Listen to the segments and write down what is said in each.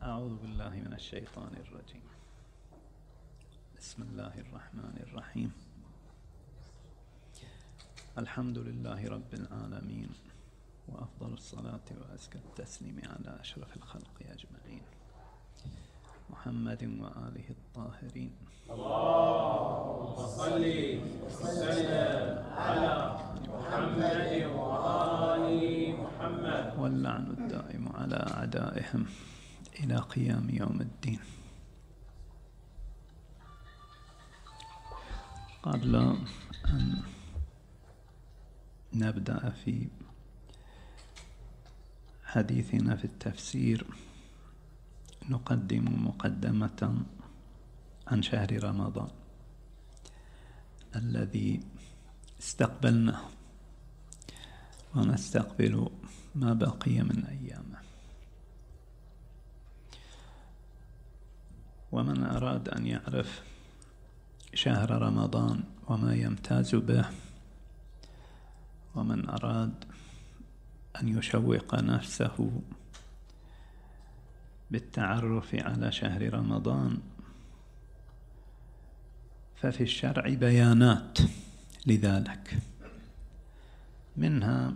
أعوذ بالله من الشيطان الرجيم. بسم الله الرحمن الرحيم. الحمد لله رب العالمين، وأفضل الصلاة وأزكى التسليم على أشرف الخلق أجمعين، محمد وآله الطاهرين. اللهم صل وسلم على محمد وآل محمد. واللعن الدائم على أعدائهم إلى قيام يوم الدين. قبل أن نبدأ في حديثنا في التفسير نقدم مقدمة عن شهر رمضان الذي استقبلناه ونستقبل ما بقي من أيامه. ومن أراد أن يعرف شهر رمضان وما يمتاز به، ومن أراد أن يشوق نفسه بالتعرف على شهر رمضان، ففي الشرع بيانات لذلك، منها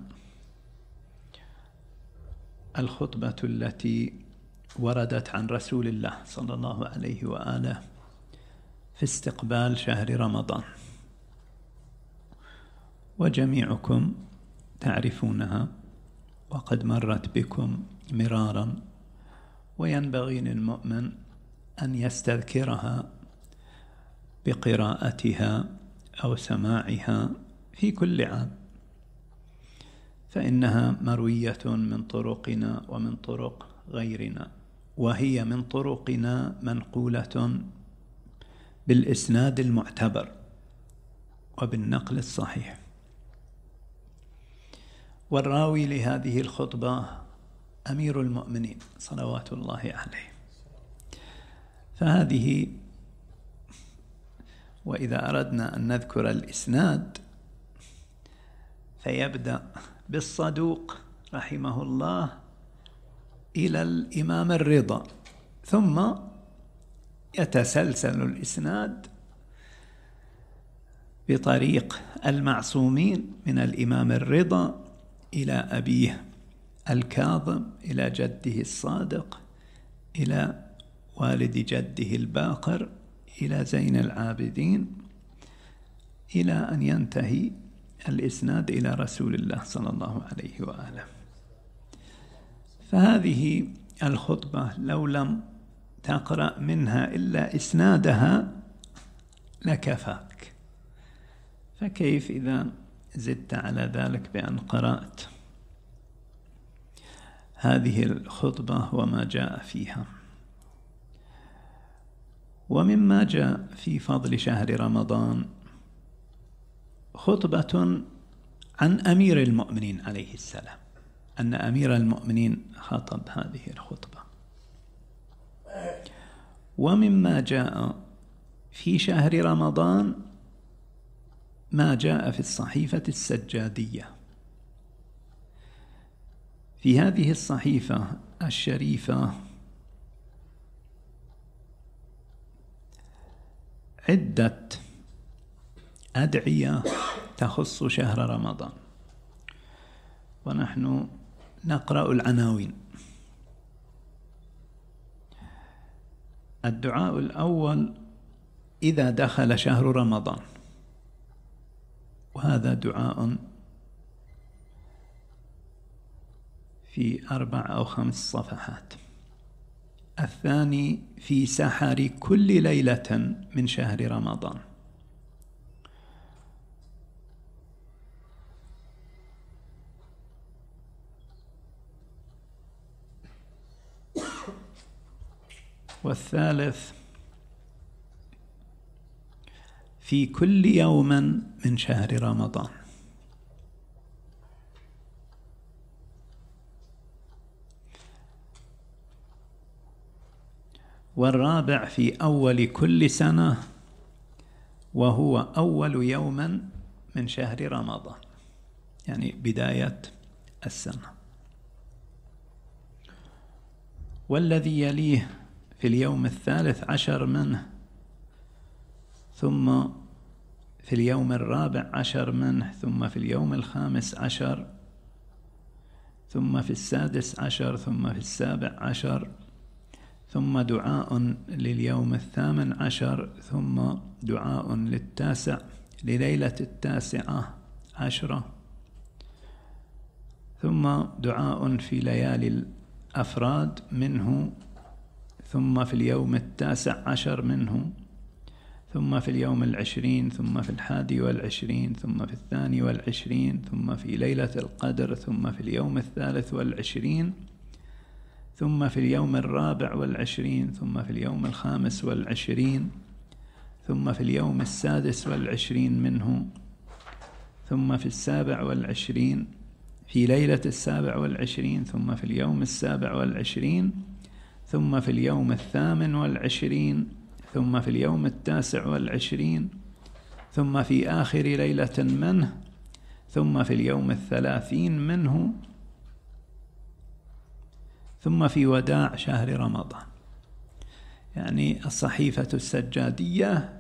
الخطبة التي وردت عن رسول الله صلى الله عليه وآله في استقبال شهر رمضان، وجميعكم تعرفونها وقد مرت بكم مرارا، وينبغي للمؤمن أن يستذكرها بقراءتها أو سماعها في كل عام، فإنها مروية من طرقنا ومن طرق غيرنا، وهي من طرقنا منقولة بالإسناد المعتبر وبالنقل الصحيح. والراوي لهذه الخطبة أمير المؤمنين صلوات الله عليه. فهذه، وإذا أردنا أن نذكر الإسناد فيبدأ بالصدوق رحمه الله إلى الإمام الرضا، ثم يتسلسل الإسناد بطريق المعصومين من الإمام الرضا إلى أبيه الكاظم، إلى جده الصادق، إلى والد جده الباقر، إلى زين العابدين، إلى أن ينتهي الإسناد إلى رسول الله صلى الله عليه وآله. فهذه الخطبة لو لم تقرأ منها إلا إسنادها لكفاك، فكيف إذا زدت على ذلك بأن قرأت هذه الخطبة وما جاء فيها؟ ومما جاء في فضل شهر رمضان خطبة عن أمير المؤمنين عليه السلام، أن أمير المؤمنين خطب هذه الخطبة. ومما جاء في شهر رمضان ما جاء في الصحيفة السجادية. في هذه الصحيفة الشريفة عدة أدعية تخص شهر رمضان، ونحن نقرأ العناوين. الدعاء الأول إذا دخل شهر رمضان، وهذا دعاء في 4 أو 5 صفحات. الثاني في سحر كل ليلة من شهر رمضان. والثالث في كل يوم من شهر رمضان. والرابع في أول كل سنة، وهو أول يوم من شهر رمضان، يعني بداية السنة. والذي يليه في اليوم 13 منه، ثم في اليوم 14 منه، ثم في اليوم 15، ثم في 16، ثم في 17، ثم دعاء لليوم 18، ثم دعاء لليلة 19، ثم دعاء في ليالي الأفراد منه، ثم في اليوم 19 منه، ثم في اليوم 20، ثم في 21، ثم في 22، ثم في ليلة القدر، ثم في اليوم 23، ثم في اليوم 24، ثم في اليوم 25، ثم في اليوم 26 منه، ثم في 27، في ليلة 27، ثم في اليوم 27، ثم في اليوم 28، ثم في اليوم 29، ثم في آخر ليلة منه، ثم في اليوم 30 منه، ثم في وداع شهر رمضان. يعني الصحيفة السجادية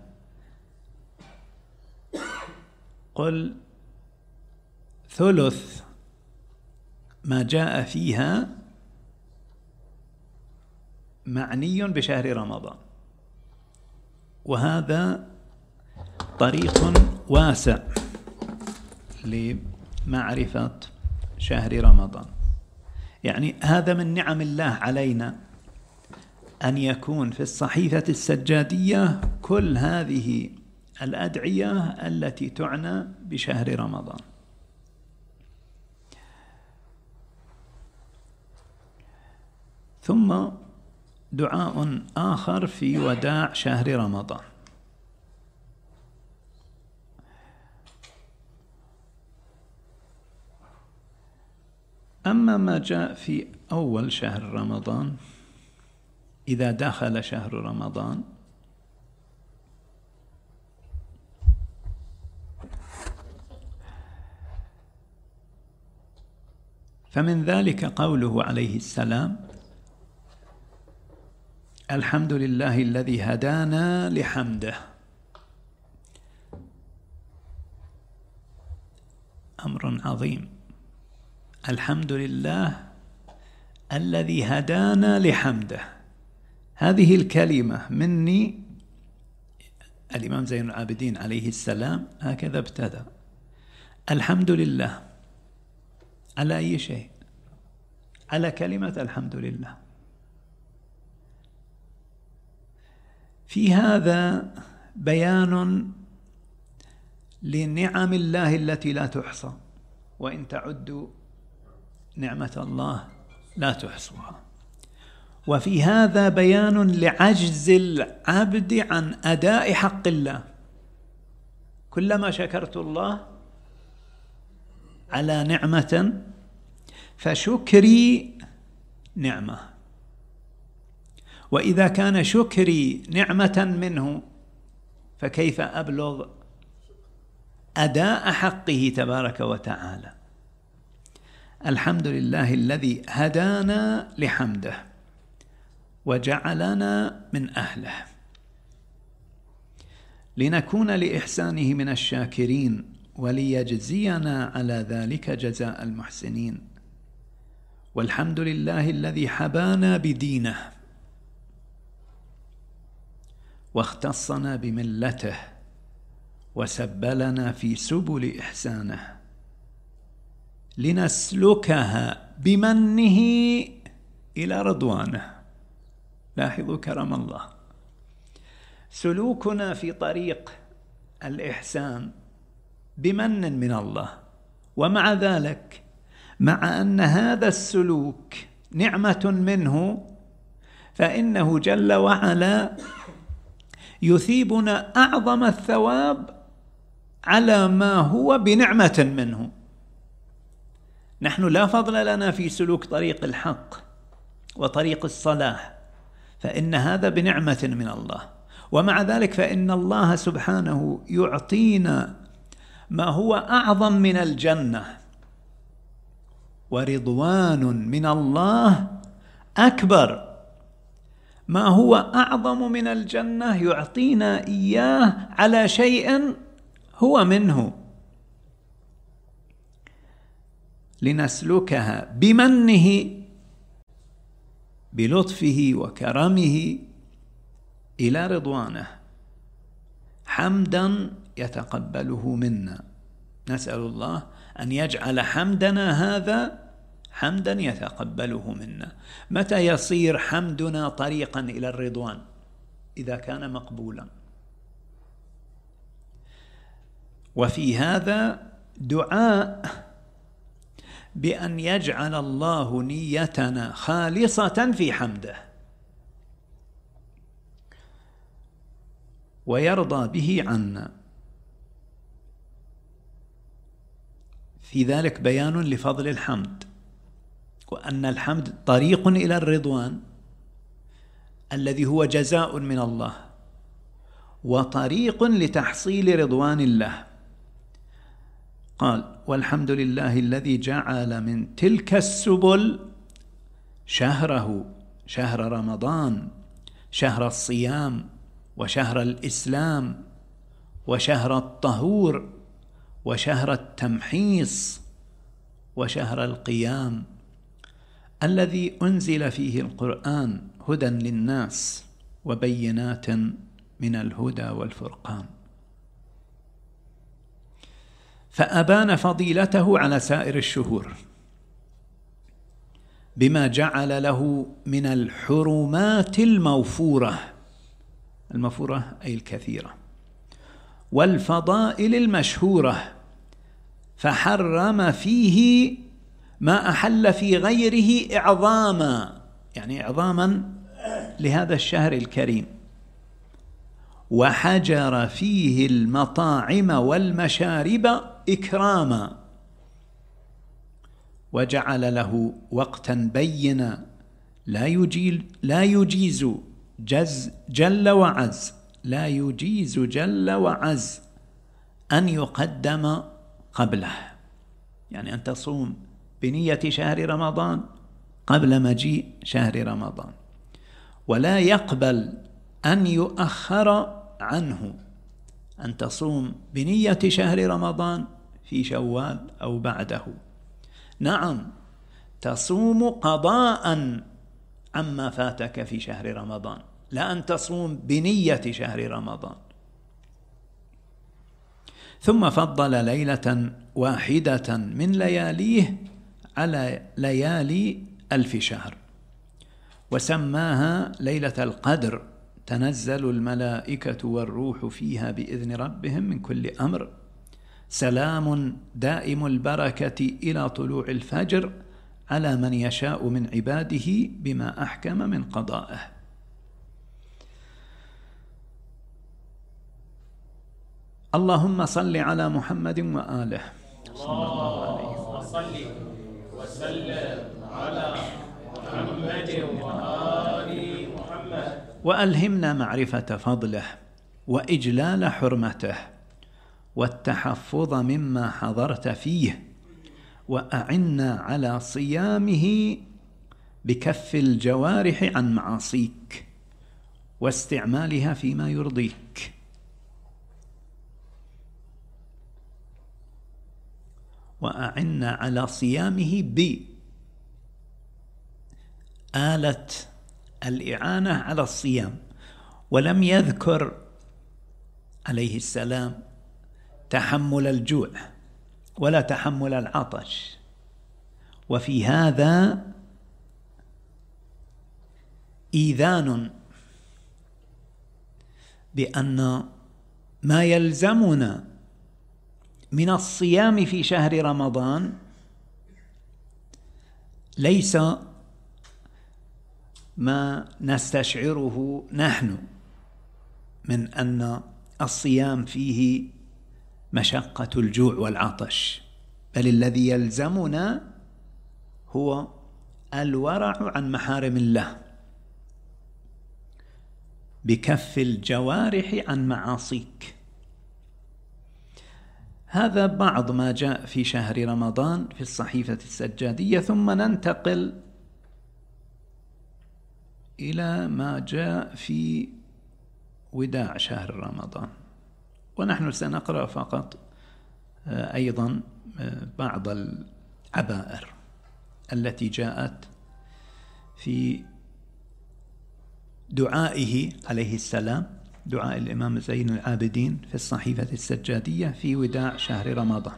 قل ثلث ما جاء فيها معني بشهر رمضان، وهذا طريق واسع لمعرفة شهر رمضان. يعني هذا من نعم الله علينا أن يكون في الصحيفة السجادية كل هذه الأدعية التي تعنى بشهر رمضان. ثم دعاء آخر في وداع شهر رمضان. أما ما جاء في أول شهر رمضان، إذا دخل شهر رمضان، فمن ذلك قوله عليه السلام: الحمد لله الذي هدانا لحمده. أمر عظيم. الحمد لله الذي هدانا لحمده. هذه الكلمة مني، الإمام زين العابدين عليه السلام هكذا ابتدأ: الحمد لله على أي شيء؟ على كلمة الحمد لله. في هذا بيان لنعم الله التي لا تحصى، وإن تعدوا نعمة الله لا تحصوها. وفي هذا بيان لعجز العبد عن أداء حق الله. كلما شكرت الله على نعمة فشكري نعمة، وإذا كان شكري نعمة منه فكيف أبلغ أداء حقه تبارك وتعالى؟ الحمد لله الذي هدانا لحمده وجعلنا من أهله لنكون لإحسانه من الشاكرين وليجزينا على ذلك جزاء المحسنين. والحمد لله الذي حبانا بدينه واختصنا بملته وسبلنا في سبل إحسانه لنسلكها بمنه إلى رضوانه. لاحظوا كرم الله، سلوكنا في طريق الإحسان بمن من الله، ومع ذلك مع أن هذا السلوك نعمة منه، فإنه جل وعلا يثيبنا أعظم الثواب على ما هو بنعمة منه. نحن لا فضل لنا في سلوك طريق الحق وطريق الصلاح، فإن هذا بنعمة من الله، ومع ذلك فإن الله سبحانه يعطينا ما هو أعظم من الجنة، ورضوان من الله أكبر ما هو أعظم من الجنة يعطينا إياه على شيء هو منه، لنسلكها بمنه بلطفه وكرمه إلى رضوانه حمدا يتقبله منا. نسأل الله أن يجعل حمدنا هذا حمدا يتقبله منا. متى يصير حمدنا طريقا إلى الرضوان؟ إذا كان مقبولا. وفي هذا دعاء بأن يجعل الله نيتنا خالصة في حمده ويرضى به عنا. في ذلك بيان لفضل الحمد، وأن الحمد طريق إلى الرضوان الذي هو جزاء من الله وطريق لتحصيل رضوان الله. قال: والحمد لله الذي جعل من تلك السبل شهره، شهر رمضان، شهر الصيام، وشهر الإسلام، وشهر الطهور، وشهر التمحيص، وشهر القيام، الذي أنزل فيه القرآن هدى للناس وبينات من الهدى والفرقان، فأبان فضيلته على سائر الشهور بما جعل له من الحرمات الموفورة، الموفورة أي الكثيرة، والفضائل المشهورة، فحرم فيه ما أحل في غيره إعظاما، يعني إعظاما لهذا الشهر الكريم، وحجر فيه المطاعم والمشارب إكراما، وجعل له وقتا بينا لا يجيز جل وعز، لا يجيز جل وعز أن يقدم قبله، يعني أن تصوم بنية شهر رمضان قبل مجيء شهر رمضان، ولا يقبل أن يؤخر عنه، أن تصوم بنية شهر رمضان في شوال أو بعده. نعم، تصوم قضاء عما فاتك في شهر رمضان، لا أن تصوم بنية شهر رمضان. ثم فضل ليلة واحدة من لياليه على ليالي 1000 شهر، وسماها ليلة القدر، تنزل الملائكة والروح فيها بإذن ربهم من كل أمر، سلام دائم البركة إلى طلوع الفجر، على من يشاء من عباده بما أحكم من قضائه. اللهم صل على محمد وآله صلى الله عليه وسلم وسلم على محمد وآل محمد، وألهمنا معرفة فضله وإجلال حرمته والتحفظ مما حضرت فيه، وأعنا على صيامه بكف الجوارح عن معاصيك واستعمالها فيما يرضيك. وأعنا على صيامه بآلة الإعانة على الصيام، ولم يذكر عليه السلام تحمل الجوع ولا تحمل العطش، وفي هذا إيذان بأن ما يلزمنا من الصيام في شهر رمضان ليس ما نستشعره نحن من أن الصيام فيه مشقة الجوع والعطش، بل الذي يلزمنا هو الورع عن محارم الله بكف الجوارح عن معاصيك. هذا بعض ما جاء في شهر رمضان في الصحيفة السجادية. ثم ننتقل إلى ما جاء في وداع شهر رمضان. ونحن سنقرأ فقط أيضا بعض العبائر التي جاءت في دعائه عليه السلام، دعاء الإمام زين العابدين في الصحيفة السجادية في وداع شهر رمضان.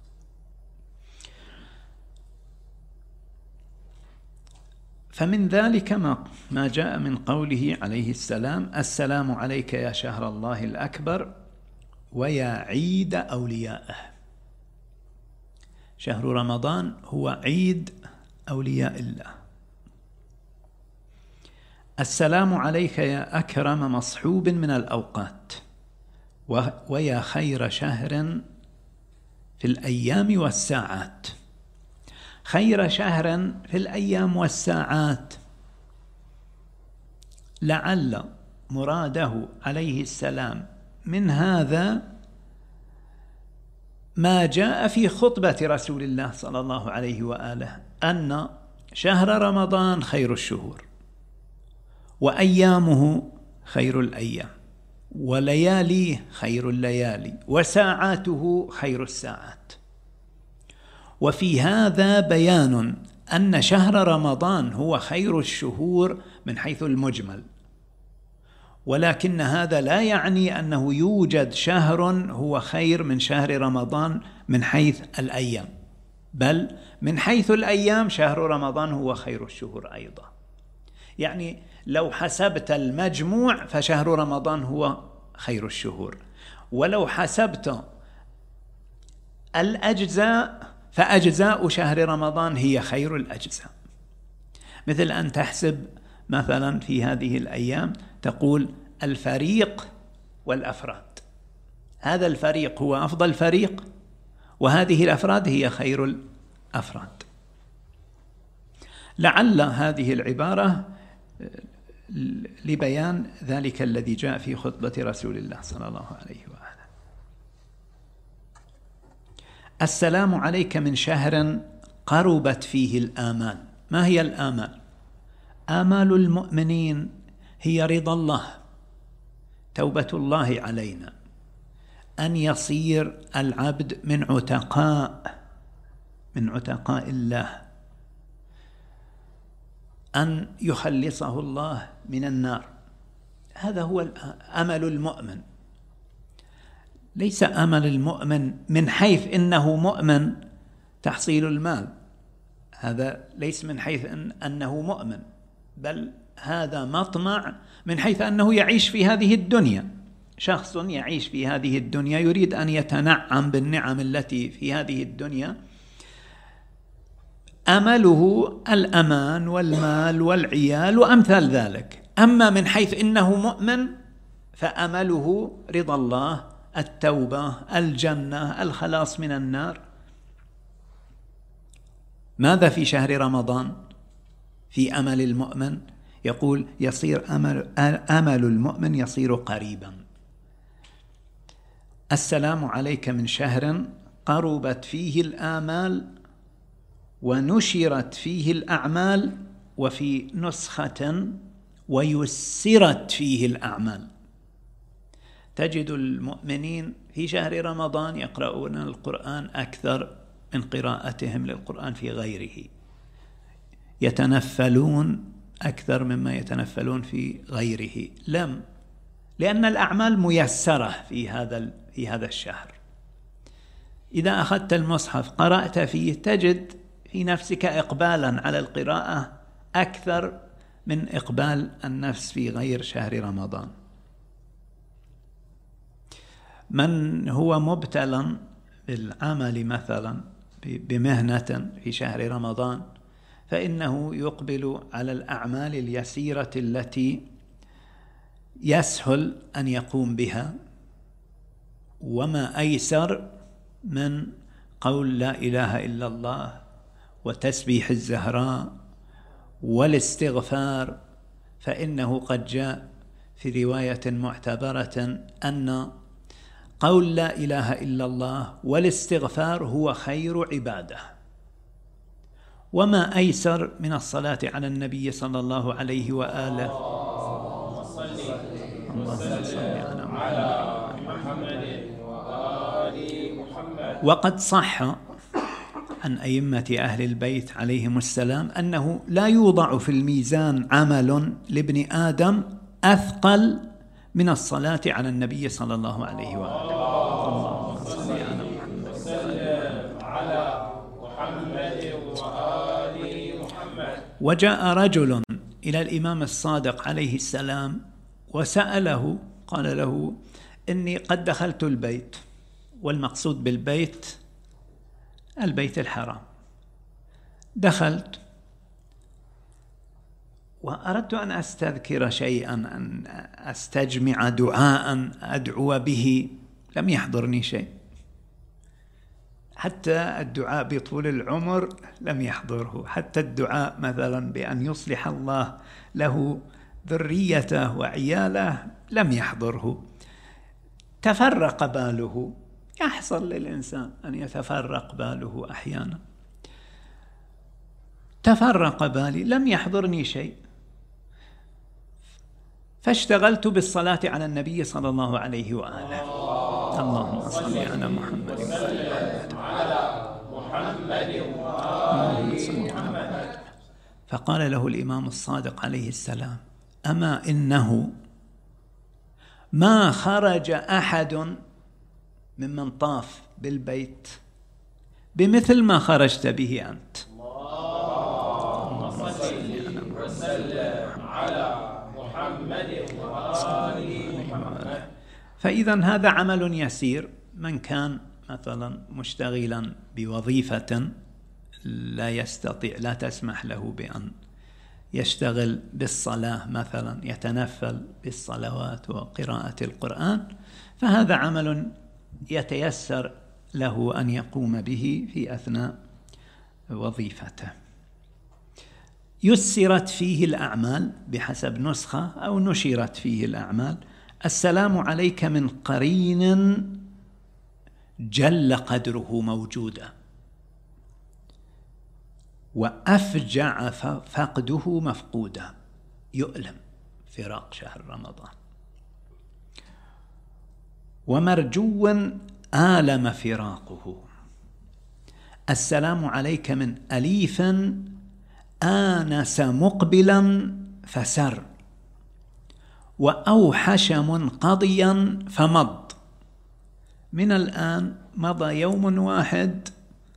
فمن ذلك ما جاء من قوله عليه السلام: السلام عليك يا شهر الله الأكبر ويا عيد أوليائه. شهر رمضان هو عيد أولياء الله. السلام عليك يا أكرم مصحوب من الأوقات ويا خير شهر في الأيام والساعات. خير شهر في الأيام والساعات، لعل مراده عليه السلام من هذا ما جاء في خطبة رسول الله صلى الله عليه وآله، أن شهر رمضان خير الشهور وأيامه خير الأيام ولياليه خير الليالي وساعاته خير الساعات. وفي هذا بيان أن شهر رمضان هو خير الشهور من حيث المجمل، ولكن هذا لا يعني أنه يوجد شهر هو خير من شهر رمضان من حيث الأيام، بل من حيث الأيام شهر رمضان هو خير الشهور أيضا. يعني لو حسبت المجموع فشهر رمضان هو خير الشهور، ولو حسبت الأجزاء فأجزاء شهر رمضان هي خير الأجزاء. مثل أن تحسب مثلا في هذه الأيام تقول الفريق والأفراد، هذا الفريق هو أفضل فريق وهذه الأفراد هي خير الأفراد. لعل هذه العبارة لبيان ذلك الذي جاء في خطبة رسول الله صلى الله عليه وآله. السلام عليك من شهر قربت فيه الآمال. ما هي الآمال؟ آمال المؤمنين هي رضا الله، توبة الله علينا، أن يصير العبد من عتقاء الله، أن يخلصه الله من النار. هذا هو أمل المؤمن. ليس أمل المؤمن من حيث إنه مؤمن تحصيل المال، هذا ليس من حيث أنه مؤمن، بل هذا مطمع من حيث أنه يعيش في هذه الدنيا. شخص يعيش في هذه الدنيا يريد أن يتنعم بالنعم التي في هذه الدنيا، أمله الأمان والمال والعيال وأمثال ذلك. أما من حيث إنه مؤمن فأمله رضا الله، التوبة، الجنة، الخلاص من النار. ماذا في شهر رمضان في أمل المؤمن؟ يقول يصير أمل المؤمن يصير قريبا. السلام عليك من شهر قربت فيه الآمال ونشرت فيه الأعمال، وفي نسخة ويسرت فيه الأعمال. تجد المؤمنين في شهر رمضان يقرؤون القرآن أكثر من قراءتهم للقرآن في غيره، يتنفلون أكثر مما يتنفلون في غيره. لأن الأعمال ميسرة في هذا الشهر. إذا أخذت المصحف قرأت فيه تجد في نفسك إقبالا على القراءة أكثر من إقبال النفس في غير شهر رمضان. من هو مبتلى بالعمل مثلا بمهنة في شهر رمضان فإنه يقبل على الأعمال اليسيرة التي يسهل أن يقوم بها، وما أيسر من قول لا إله إلا الله وتسبيح الزهراء والاستغفار، فإنه قد جاء في رواية معتبرة أن قول لا إله إلا الله والاستغفار هو خير عبادة، وما أيسر من الصلاة على النبي صلى الله عليه وآله. اللهم صل على محمد وآل محمد. وقد صح عن أئمة أهل البيت عليهم السلام أنه لا يوضع في الميزان عمل لابن آدم أثقل من الصلاة على النبي صلى الله عليه وآله. اللهم صل على محمد وسلم على محمد وآل محمد. وجاء رجل إلى الإمام الصادق عليه السلام وسأله، قال له: إني قد دخلت البيت، والمقصود بالبيت البيت الحرام، دخلت وأردت أن أستذكر شيئا، أن أستجمع دعاء أدعو به، لم يحضرني شيء، حتى الدعاء بطول العمر لم يحضره، حتى الدعاء مثلا بأن يصلح الله له ذريته وعياله لم يحضره. تفرق باله، يحصل للإنسان أن يتفرق باله أحيانا. تفرق بالي، لم يحضرني شيء، فاشتغلت بالصلاة على النبي صلى الله عليه وآله. اللهم صل على محمد وسلم على محمد وآل محمد. فقال له الإمام الصادق عليه السلام: أما إنه ما خرج أحد ممن طاف بالبيت بمثل ما خرجت به أنت. اللهم صل وسلم على محمد وآل محمد. فإذا هذا عمل يسير. من كان مثلا مشتغلا بوظيفة لا يستطيع، لا تسمح له بأن يشتغل بالصلاة مثلا، يتنفل بالصلوات وقراءة القرآن، فهذا عمل يتيسر له أن يقوم به في أثناء وظيفته. يسرت فيه الأعمال بحسب نسخة، أو نشرت فيه الأعمال: السلام عليك من قرين جل قدره موجودا، وأفجع فقده مفقودا. يؤلم فراق شهر رمضان. ومرجو آلم فراقه. السلام عليك من أليف آنس مقبلا فسر، وأوحش منقضيا فمض. من الآن مضى يوم واحد،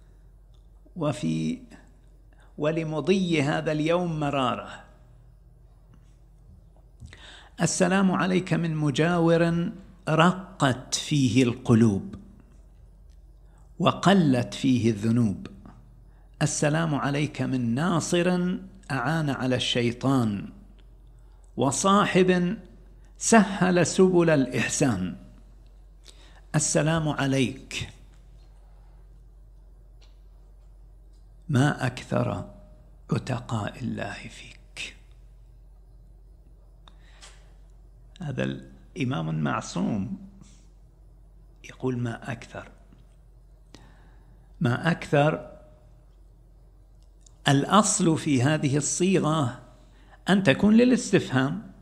ولمضي هذا اليوم مرارة. السلام عليك من مجاور رقت فيه القلوب وقلت فيه الذنوب. السلام عليك من ناصر أعان على الشيطان، وصاحب سهل سبل الإحسان. السلام عليك ما أكثر عتقاء الله فيك. هذا الإمام معصوم يقول ما أكثر. ما أكثر، الأصل في هذه الصيغة أن تكون للاستفهام،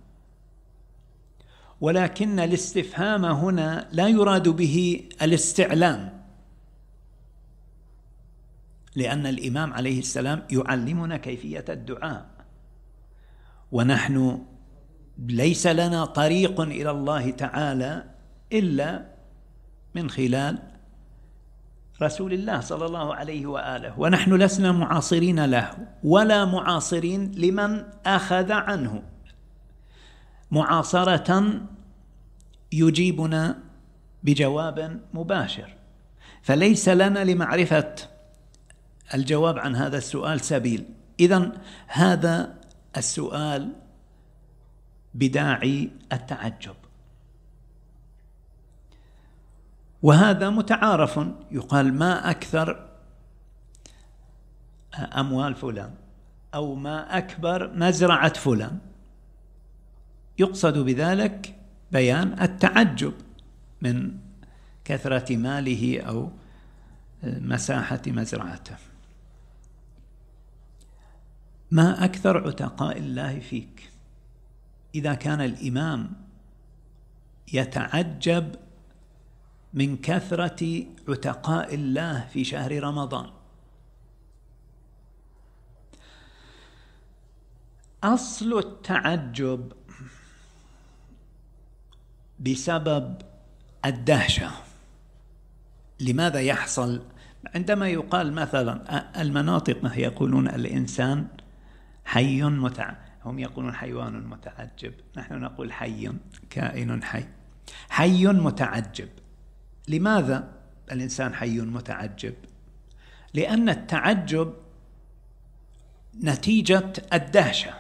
ولكن الاستفهام هنا لا يراد به الاستعلام، لأن الإمام عليه السلام يعلمنا كيفية الدعاء، ونحن ليس لنا طريق إلى الله تعالى إلا من خلال رسول الله صلى الله عليه وآله، ونحن لسنا معاصرين له ولا معاصرين لمن أخذ عنه معاصرة يجيبنا بجواب مباشر، فليس لنا لمعرفة الجواب عن هذا السؤال سبيل. إذن هذا السؤال بداعي التعجب، وهذا متعارف. يقال ما أكثر أموال فلان، أو ما أكبر مزرعة فلان، يقصد بذلك بيان التعجب من كثرة ماله أو مساحة مزرعته. ما أكثر عتقاء الله فيك. إذا كان الإمام يتعجب من كثرة عتقاء الله في شهر رمضان، أصل التعجب بسبب الدهشة. لماذا يحصل عندما يقال مثلا المناطق ما يقولون الإنسان حي هم يقولون حيوان متعجب، نحن نقول حي، كائن حي، حي متعجب. لماذا الإنسان حي متعجب؟ لأن التعجب نتيجة الدهشة،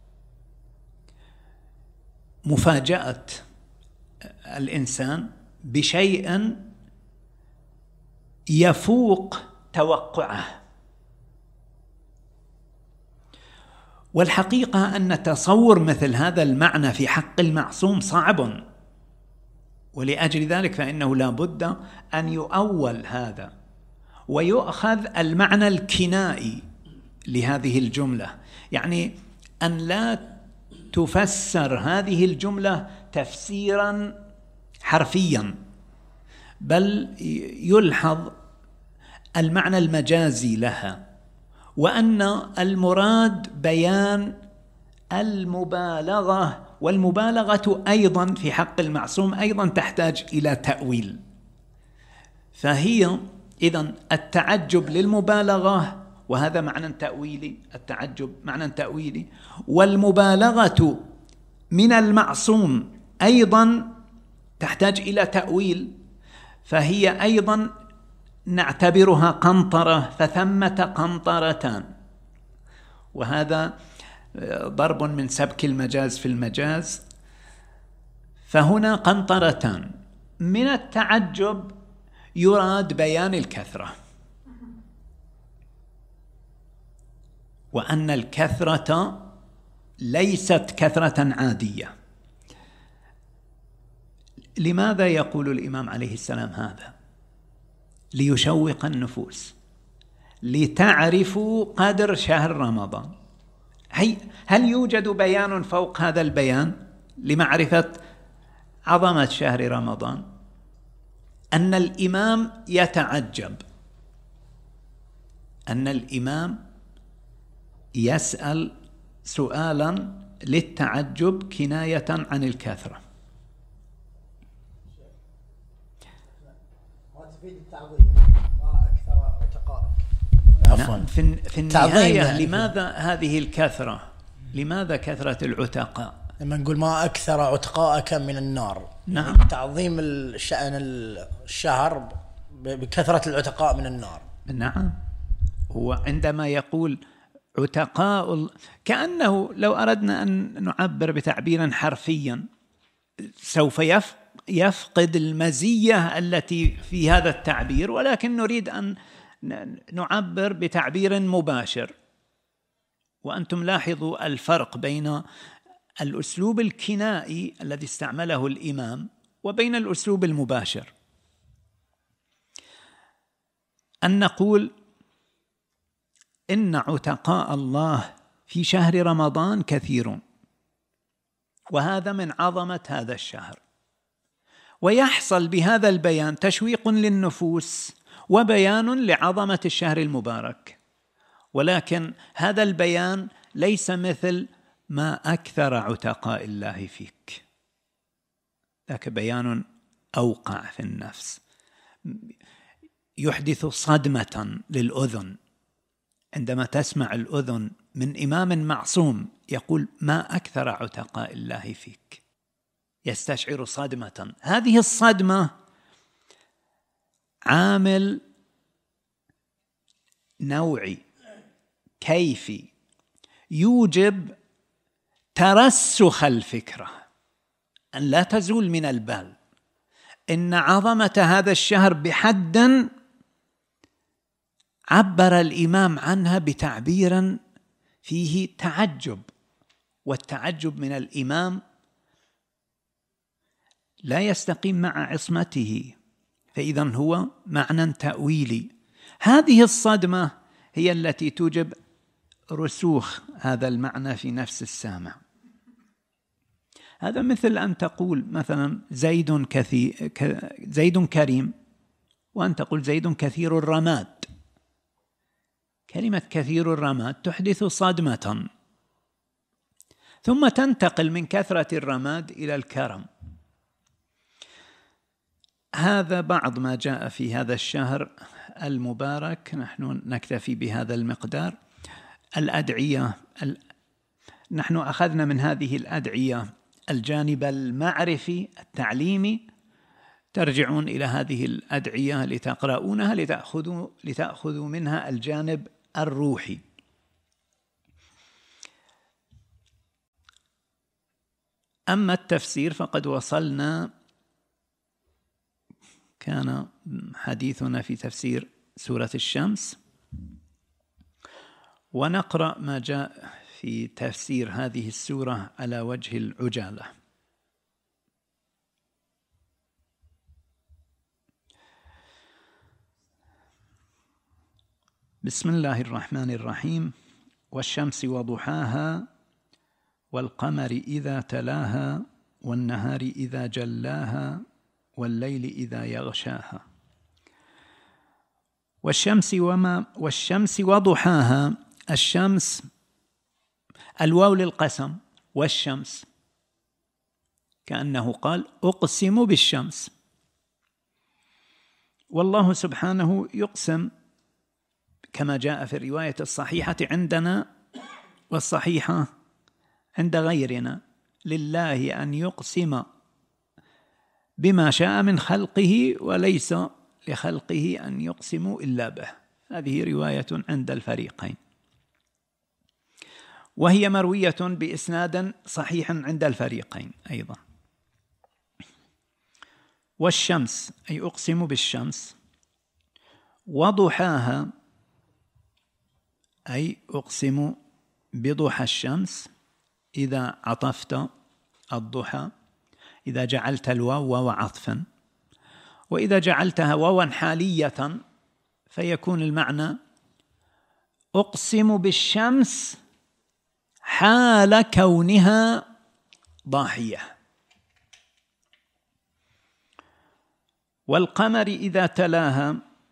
مفاجأة الإنسان بشيء يفوق توقعه. والحقيقة أن تصور مثل هذا المعنى في حق المعصوم صعب، ولأجل ذلك فإنه لا بد أن يؤول هذا ويؤخذ المعنى الكنائي لهذه الجملة، يعني أن لا تفسر هذه الجملة تفسيرا حرفيا، بل يلحظ المعنى المجازي لها، وأن المراد بيان المبالغة، والمبالغة أيضا في حق المعصوم أيضا تحتاج إلى تأويل. فهي إذن التعجب للمبالغة، وهذا معنى تأويلي، التعجب معنى تأويلي، والمبالغة من المعصوم أيضا تحتاج إلى تأويل، فهي أيضا نعتبرها قنطرة، فثمة قنطرتان، وهذا ضرب من سبك المجاز في المجاز. فهنا قنطرتان، من التعجب يراد بيان الكثرة، وأن الكثرة ليست كثرة عادية. لماذا يقول الإمام عليه السلام هذا؟ ليشوق النفوس، لتعرفوا قدر شهر رمضان. هل يوجد بيان فوق هذا البيان لمعرفة عظمة شهر رمضان؟ أن الإمام يتعجب، أن الإمام يسأل سؤالا للتعجب كناية عن الكثرة. في النهاية لماذا هذه الكثرة؟ لماذا كثرة العتقاء؟ لما نقول ما أكثر عتقاءك من النار، نعم، تعظيم شأن الشهر بكثرة العتقاء من النار. نعم، وعندما يقول عتقاء، كأنه لو أردنا أن نعبر بتعبير حرفيا سوف يفقد المزية التي في هذا التعبير، ولكن نريد أن نعبر بتعبير مباشر. وأنتم لاحظوا الفرق بين الأسلوب الكنائي الذي استعمله الإمام وبين الأسلوب المباشر. أن نقول إن عتقاء الله في شهر رمضان كثيرون، وهذا من عظمة هذا الشهر، ويحصل بهذا البيان تشويق للنفوس وبيان لعظمة الشهر المبارك. ولكن هذا البيان ليس مثل ما أكثر عتقاء الله فيك، ذاك بيان أوقع في النفس، يحدث صدمة للأذن. عندما تسمع الأذن من إمام معصوم يقول ما أكثر عتقاء الله فيك، يستشعر صدمة. هذه الصدمة عامل نوعي كيفي يوجب ترسخ الفكرة، أن لا تزول من البال إن عظمة هذا الشهر بحد عبر الإمام عنها بتعبير فيه تعجب، والتعجب من الإمام لا يستقيم مع عصمته، فإذا هو معنى تأويلي. هذه الصدمة هي التي توجب رسوخ هذا المعنى في نفس السامع. هذا مثل أن تقول مثلا زيد كريم، وأن تقول زيد كثير الرماد. كلمة كثير الرماد تحدث صدمة، ثم تنتقل من كثرة الرماد إلى الكرم. هذا بعض ما جاء في هذا الشهر المبارك، نحن نكتفي بهذا المقدار. الأدعية، نحن أخذنا من هذه الأدعية الجانب المعرفي التعليمي، ترجعون إلى هذه الأدعية لتقرؤونها لتأخذوا منها الجانب الروحي. أما التفسير فقد وصلنا، كان حديثنا في تفسير سورة الشمس، ونقرأ ما جاء في تفسير هذه السورة على وجه العجالة. بسم الله الرحمن الرحيم. والشمس وضحاها والقمر إذا تلاها والنهار إذا جلاها والليل إذا يغشاها. والشمس وضحاها. الشمس الواو للقسم، والشمس كأنه قال أقسم بالشمس. والله سبحانه يقسم كما جاء في الرواية الصحيحة عندنا والصحيحة عند غيرنا: لله أن يقسم بما شاء من خلقه وليس لخلقه أن يقسموا إلا به. هذه رواية عند الفريقين، وهي مروية بإسناد صحيح عند الفريقين أيضا. والشمس أي أقسم بالشمس، وضحاها أي أقسم بضحى الشمس. إذا عطفت الضحى، إذا جعلت الواو واو عطفا، وإذا جعلتها واوا حالية فيكون المعنى أقسم بالشمس حال كونها ضاحية. والقمر إذا تلاها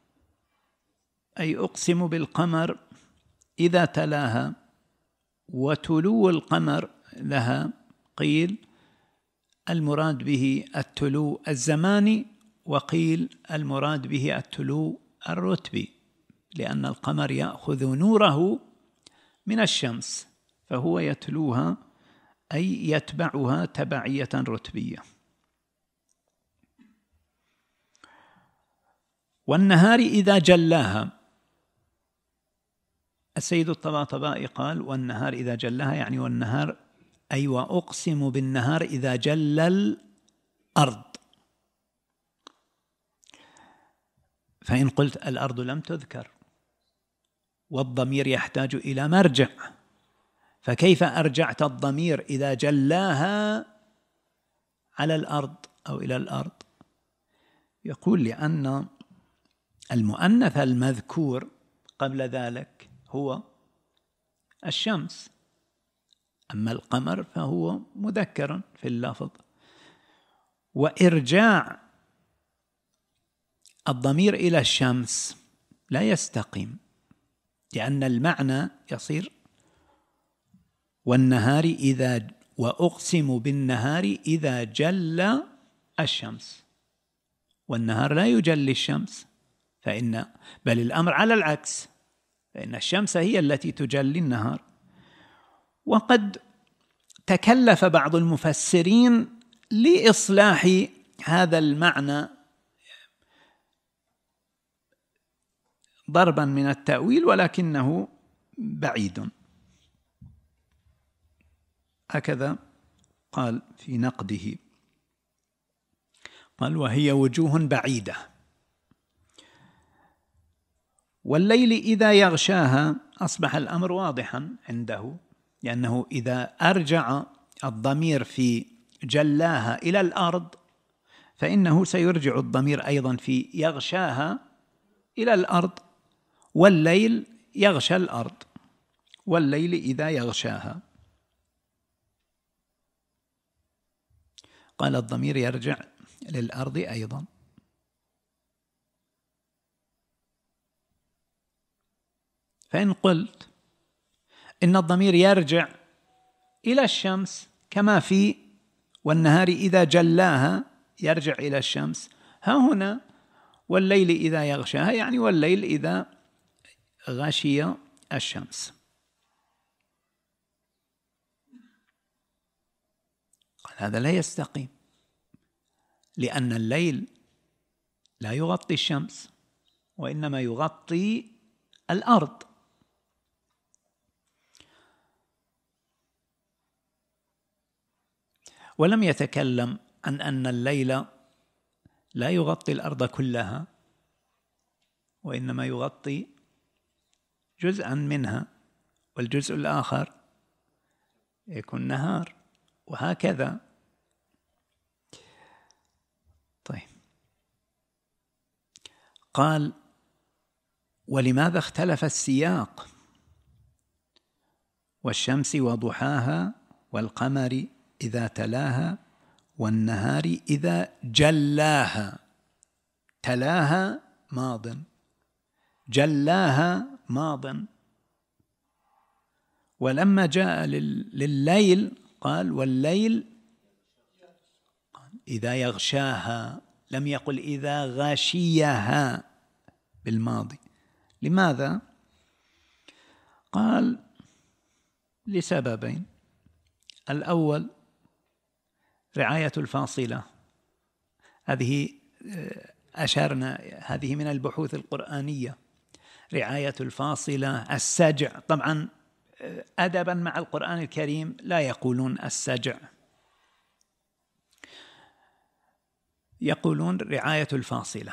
أي أقسم بالقمر إذا تلاها. وتلو القمر لها قيل المراد به التلو الزماني، وقيل المراد به التلو الرتبي، لأن القمر يأخذ نوره من الشمس فهو يتلوها أي يتبعها تبعية رتبية. والنهار إذا جلاها. السيد الطباطبائي قال والنهار إذا جلاها، يعني والنهار أي وأقسم بالنهار إذا جل الأرض. فإن قلت الأرض لم تذكر والضمير يحتاج إلى مرجع، فكيف أرجعت الضمير إذا جلاها على الأرض أو إلى الأرض؟ يقول لأن المؤنث المذكور قبل ذلك هو الشمس، أما القمر فهو مذكر في اللفظ، وإرجاع الضمير إلى الشمس لا يستقيم، لأن المعنى يصير والنهار إذا وأقسم بالنهار إذا جل الشمس، والنهار لا يجلي الشمس، بل الأمر على العكس، فإن الشمس هي التي تجلي النهار. وقد تكلف بعض المفسرين لإصلاح هذا المعنى ضربا من التأويل، ولكنه بعيد. هكذا قال في نقده، قال وهي وجوه بعيدة. والليل إذا يغشاها أصبح الأمر واضحا عنده، لأنه إذا أرجع الضمير في جلاها إلى الأرض فإنه سيرجع الضمير أيضا في يغشاها إلى الأرض، والليل يغشى الأرض. والليل إذا يغشاها. قال الضمير يرجع للأرض أيضا. فإن قلت إن الضمير يرجع إلى الشمس كما في والنهار إذا جلاها يرجع إلى الشمس، ها هنا والليل إذا يغشاها يعني والليل إذا غشي الشمس. قال هذا لا يستقيم، لأن الليل لا يغطي الشمس وإنما يغطي الأرض. ولم يتكلم عن أن الليل لا يغطي الأرض كلها وإنما يغطي جزءا منها، والجزء الآخر يكون نهار، وهكذا. طيب، قال ولماذا اختلف السياق؟ والشمس وضحاها والقمر إذا تلاها والنهار إذا جلاها. تلاها ماض، جلاها ماض. ولما جاء لليل قال والليل إذا يغشاها، لم يقل إذا غشيها بالماضي. لماذا؟ قال لسببين. الأول رعاية الفاصلة، هذه أشرنا، هذه من البحوث القرآنية. رعاية الفاصلة، السجع. طبعا أدبا مع القرآن الكريم لا يقولون السجع، يقولون رعاية الفاصلة.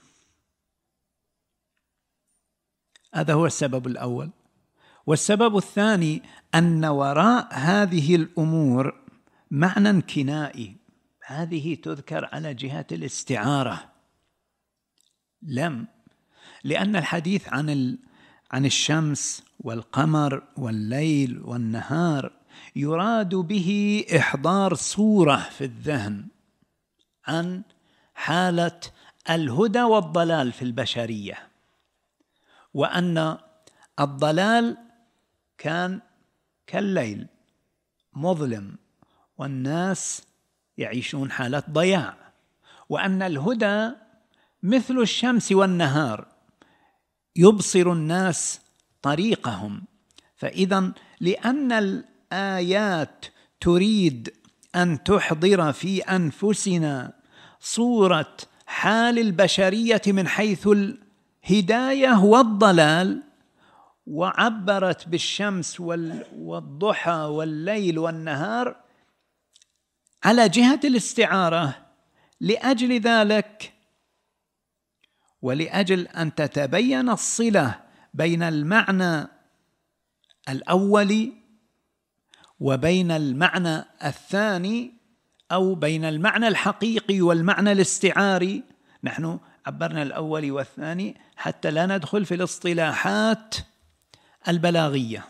هذا هو السبب الأول. والسبب الثاني أن وراء هذه الأمور معنى كنائي، هذه تذكر على جهة الاستعارة. لأن الحديث عن الشمس والقمر والليل والنهار يراد به إحضار صورة في الذهن عن حالة الهدى والضلال في البشرية، وأن الضلال كان كالليل مظلم والناس يعيشون حالة ضياع، وأن الهدى مثل الشمس والنهار يبصر الناس طريقهم. فإذا لأن الآيات تريد أن تحضر في أنفسنا صورة حال البشرية من حيث الهداية والضلال، وعبرت بالشمس والضحى والليل والنهار على جهة الاستعارة. لأجل ذلك ولأجل أن تتبين الصلة بين المعنى الأول وبين المعنى الثاني، أو بين المعنى الحقيقي والمعنى الاستعاري، نحن عبرنا الأول والثاني حتى لا ندخل في الاصطلاحات البلاغية،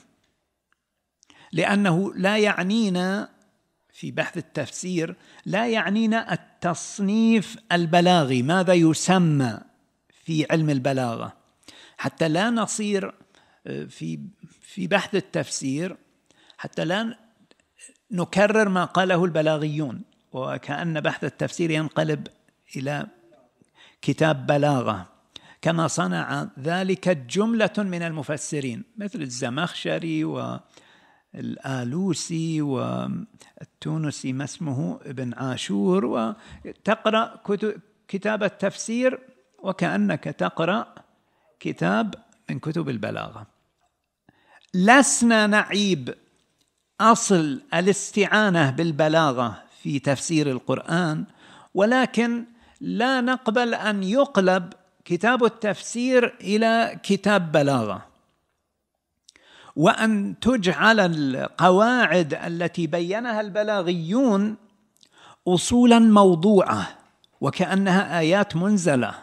لأنه لا يعنينا في بحث التفسير، لا يعنينا التصنيف البلاغي ماذا يسمى في علم البلاغة، حتى لا نصير في بحث التفسير، حتى لا نكرر ما قاله البلاغيون وكأن بحث التفسير ينقلب إلى كتاب بلاغة، كما صنع ذلك جملة من المفسرين مثل الزمخشري والآلوسي والتونسي ما اسمه ابن عاشور، وتقرأ كتاب التفسير وكأنك تقرأ كتاب من كتب البلاغة. لسنا نعيب أصل الاستعانة بالبلاغة في تفسير القرآن، ولكن لا نقبل أن يقلب كتاب التفسير إلى كتاب بلاغة، وأن تجعل القواعد التي بينها البلاغيون أصولا موضوعة وكأنها آيات منزلة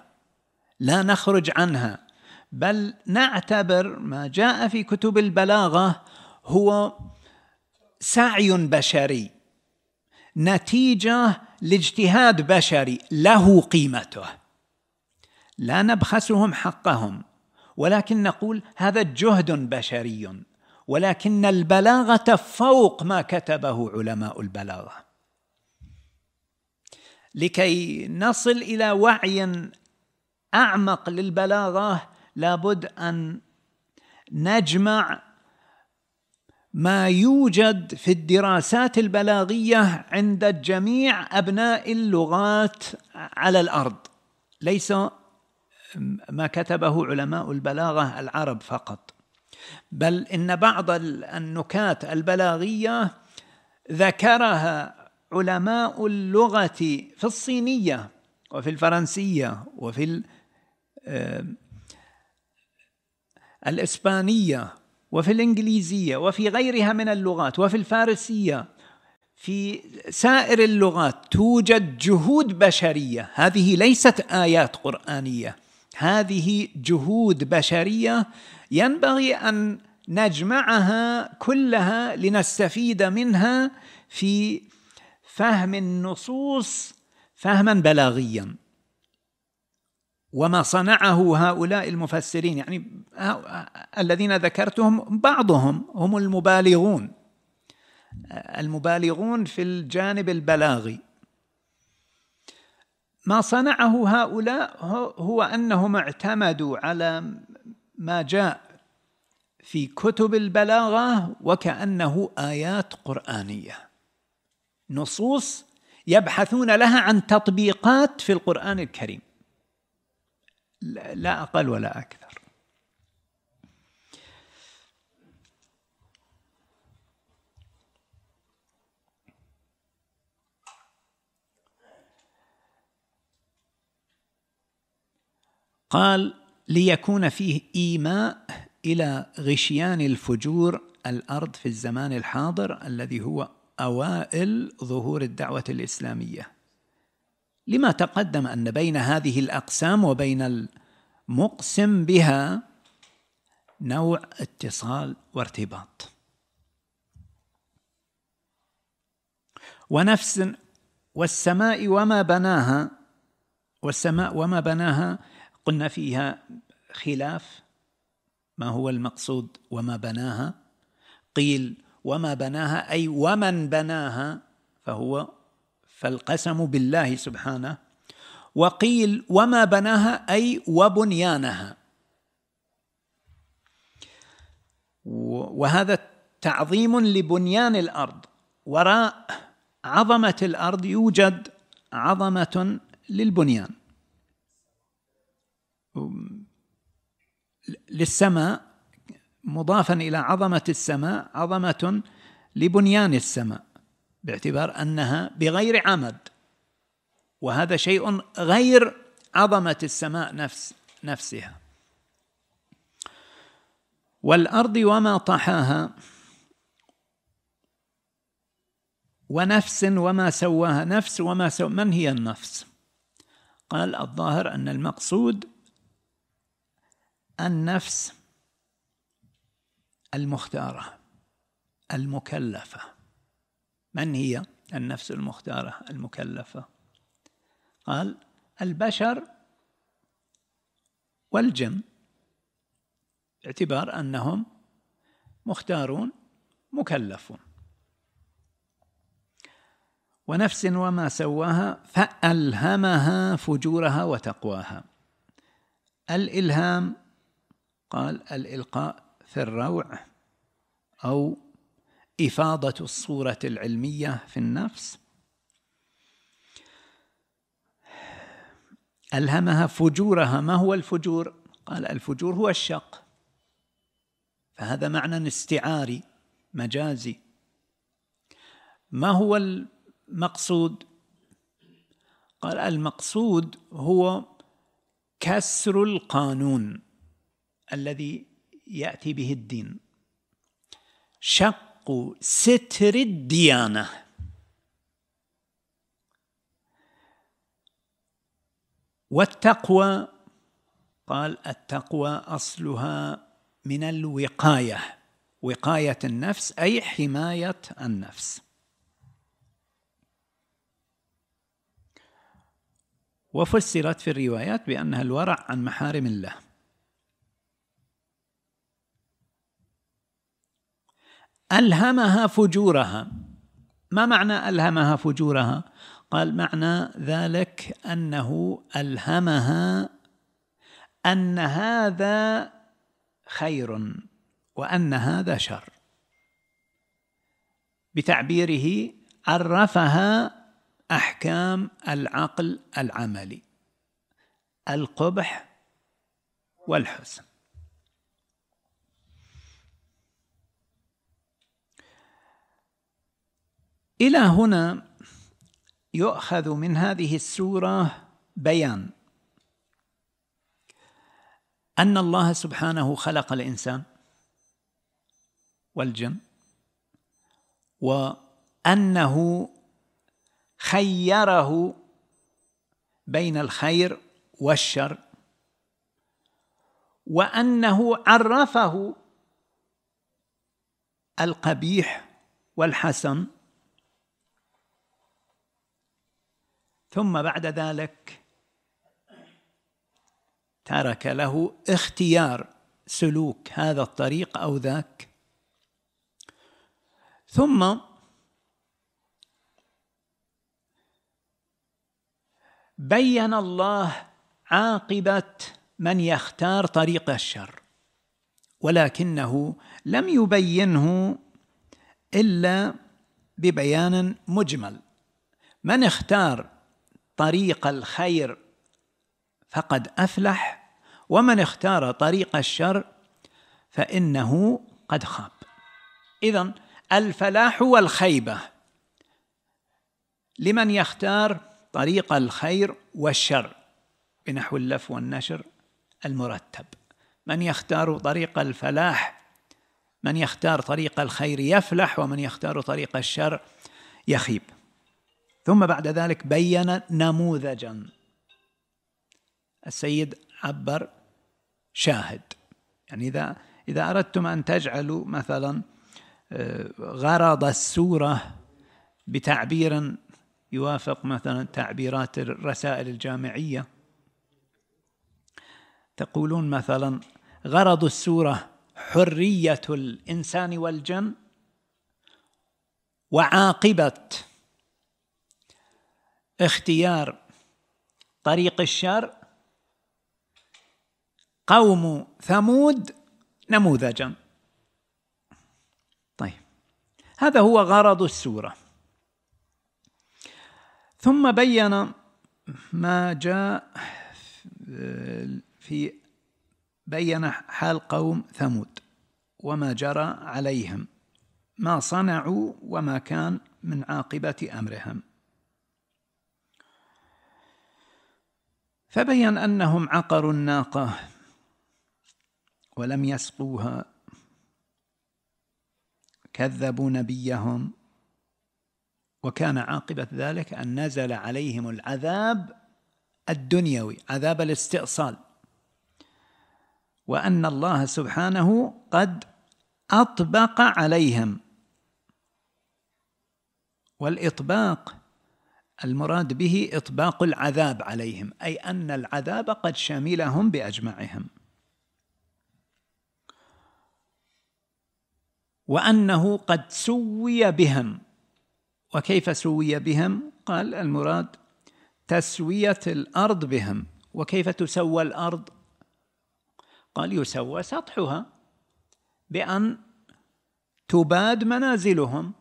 لا نخرج عنها، بل نعتبر ما جاء في كتب البلاغة هو سعي بشري، نتيجة لاجتهاد بشري له قيمته، لا نبخسهم حقهم، ولكن نقول هذا جهد بشري، ولكن البلاغة فوق ما كتبه علماء البلاغة. لكي نصل إلى وعي أعمق للبلاغة لابد أن نجمع ما يوجد في الدراسات البلاغية عند جميع أبناء اللغات على الأرض، ليس ما كتبه علماء البلاغة العرب فقط، بل إن بعض النكات البلاغية ذكرها علماء اللغة في الصينية وفي الفرنسية وفي الإسبانية وفي الإنجليزية وفي غيرها من اللغات وفي الفارسية. في سائر اللغات توجد جهود بشرية، هذه ليست آيات قرآنية، هذه جهود بشرية ينبغي أن نجمعها كلها لنستفيد منها في فهم النصوص فهما بلاغيا. وما صنعه هؤلاء المفسرين، يعني الذين ذكرتهم بعضهم هم المبالغون في الجانب البلاغي، ما صنعه هؤلاء هو أنهم اعتمدوا على ما جاء في كتب البلاغة وكأنه آيات قرآنية، نصوص يبحثون لها عن تطبيقات في القرآن الكريم، لا أقل ولا أكثر. قال ليكون فيه إيماء إلى غشيان الفجور الأرض في الزمان الحاضر الذي هو أوائل ظهور الدعوة الإسلامية، لما تقدم أن بين هذه الأقسام وبين المقسم بها نوع اتصال وارتباط. ونفس والسماء وما بناها، والسماء وما بناها قلنا فيها خلاف ما هو المقصود وما بناها، قيل وما بناها أي ومن بناها فالقسم بالله سبحانه، وقيل وما بناها أي وبنيانها، وهذا تعظيم لبنيان الأرض. وراء عظمة الأرض يوجد عظمة للبنيان، للسماء مضافا إلى عظمة السماء عظمة لبنيان السماء، باعتبار أنها بغير عمد، وهذا شيء غير عظمة السماء نفسها. والأرض وما طحاها، ونفس وما سواها، نفس وما سواها. من هي النفس؟ قال الظاهر أن المقصود النفس المختارة المكلفة. من هي النفس المختارة المكلفة؟ قال البشر والجن، باعتبار أنهم مختارون مكلفون. ونفس وما سواها فألهمها فجورها وتقواها. الإلهام قال الإلقاء في الروع أو إفاضة الصورة العلمية في النفس. ألهمها فجورها. ما هو الفجور؟ قال الفجور هو الشق، فهذا معنى استعاري مجازي. ما هو المقصود؟ قال المقصود هو كسر القانون الذي يأتي به الدين، شق ستر الديانة. والتقوى قال التقوى أصلها من الوقاية، وقاية النفس أي حماية النفس. وفسرت في الروايات بأنها الورع عن محارم الله. ألهمها فجورها. ما معنى ألهمها فجورها؟ قال معنى ذلك أنه ألهمها أن هذا خير وأن هذا شر. بتعبيره عرفها أحكام العقل العملي، القبح والحسن. إلى هنا يؤخذ من هذه السورة بيان أن الله سبحانه خلق الإنسان والجن، وأنه خيره بين الخير والشر، وأنه عرفه القبيح والحسن، ثم بعد ذلك ترك له اختيار سلوك هذا الطريق أو ذاك. ثم بين الله عاقبة من يختار طريق الشر، ولكنه لم يبينه إلا ببيان مجمل. من اختار طريق الخير فقد أفلح، ومن اختار طريق الشر فإنه قد خاب. إذن الفلاح والخيبة لمن يختار طريق الخير والشر بنحو اللف والنشر المرتب. من يختار طريق الفلاح، من يختار طريق الخير يفلح، ومن يختار طريق الشر يخيب. ثم بعد ذلك بين نموذجا. السيد عبر شاهد، يعني إذا أردتم أن تجعلوا مثلا غرض السورة بتعبير يوافق مثلا تعبيرات الرسائل الجامعية، تقولون مثلا غرض السورة حرية الإنسان والجن، وعاقبة اختيار طريق الشر قوم ثمود نموذجا. طيب، هذا هو غرض السورة. ثم بين ما جاء بين حال قوم ثمود وما جرى عليهم، ما صنعوا وما كان من عاقبة أمرهم. فبين أنهم عقروا الناقة ولم يسقوها، كذبوا نبيهم، وكان عاقبة ذلك أن نزل عليهم العذاب الدنيوي، عذاب الاستئصال، وأن الله سبحانه قد أطبق عليهم. والإطباق المراد به إطباق العذاب عليهم، أي أن العذاب قد شملهم بأجمعهم، وأنه قد سوي بهم. وكيف سوي بهم؟ قال المراد تسوية الأرض بهم. وكيف تسوى الأرض؟ قال يسوى سطحها بأن تباد منازلهم،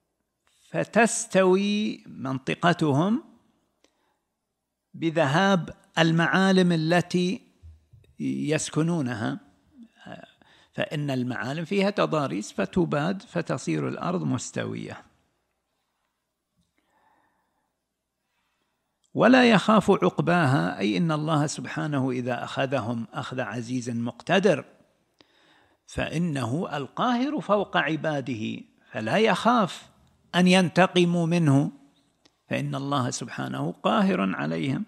فتستوي منطقتهم بذهاب المعالم التي يسكنونها، فإن المعالم فيها تضاريس فتباد فتصير الأرض مستوية. ولا يخاف عقباها، أي إن الله سبحانه إذا أخذهم أخذ عزيز مقتدر فإنه القاهر فوق عباده، فلا يخاف أن ينتقموا منه، فإن الله سبحانه قاهر عليهم.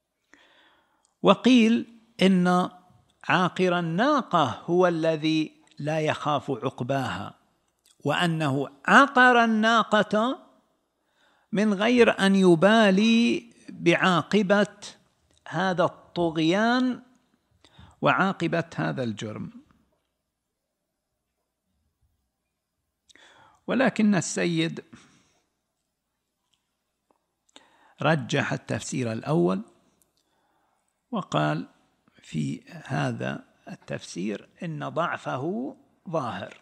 وقيل إن عاقر الناقة هو الذي لا يخاف عقباها، وأنه عقر الناقة من غير أن يبالي بعاقبة هذا الطغيان وعاقبة هذا الجرم. ولكن السيد رجح التفسير الأول، وقال في هذا التفسير إن ضعفه ظاهر.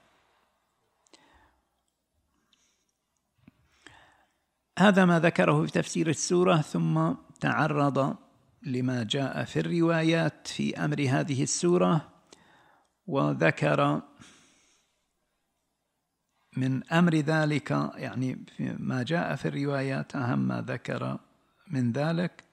هذا ما ذكره في تفسير السورة، ثم تعرض لما جاء في الروايات في أمر هذه السورة، وذكر من أمر ذلك، يعني ما جاء في الروايات أهم ما ذكر من ذلك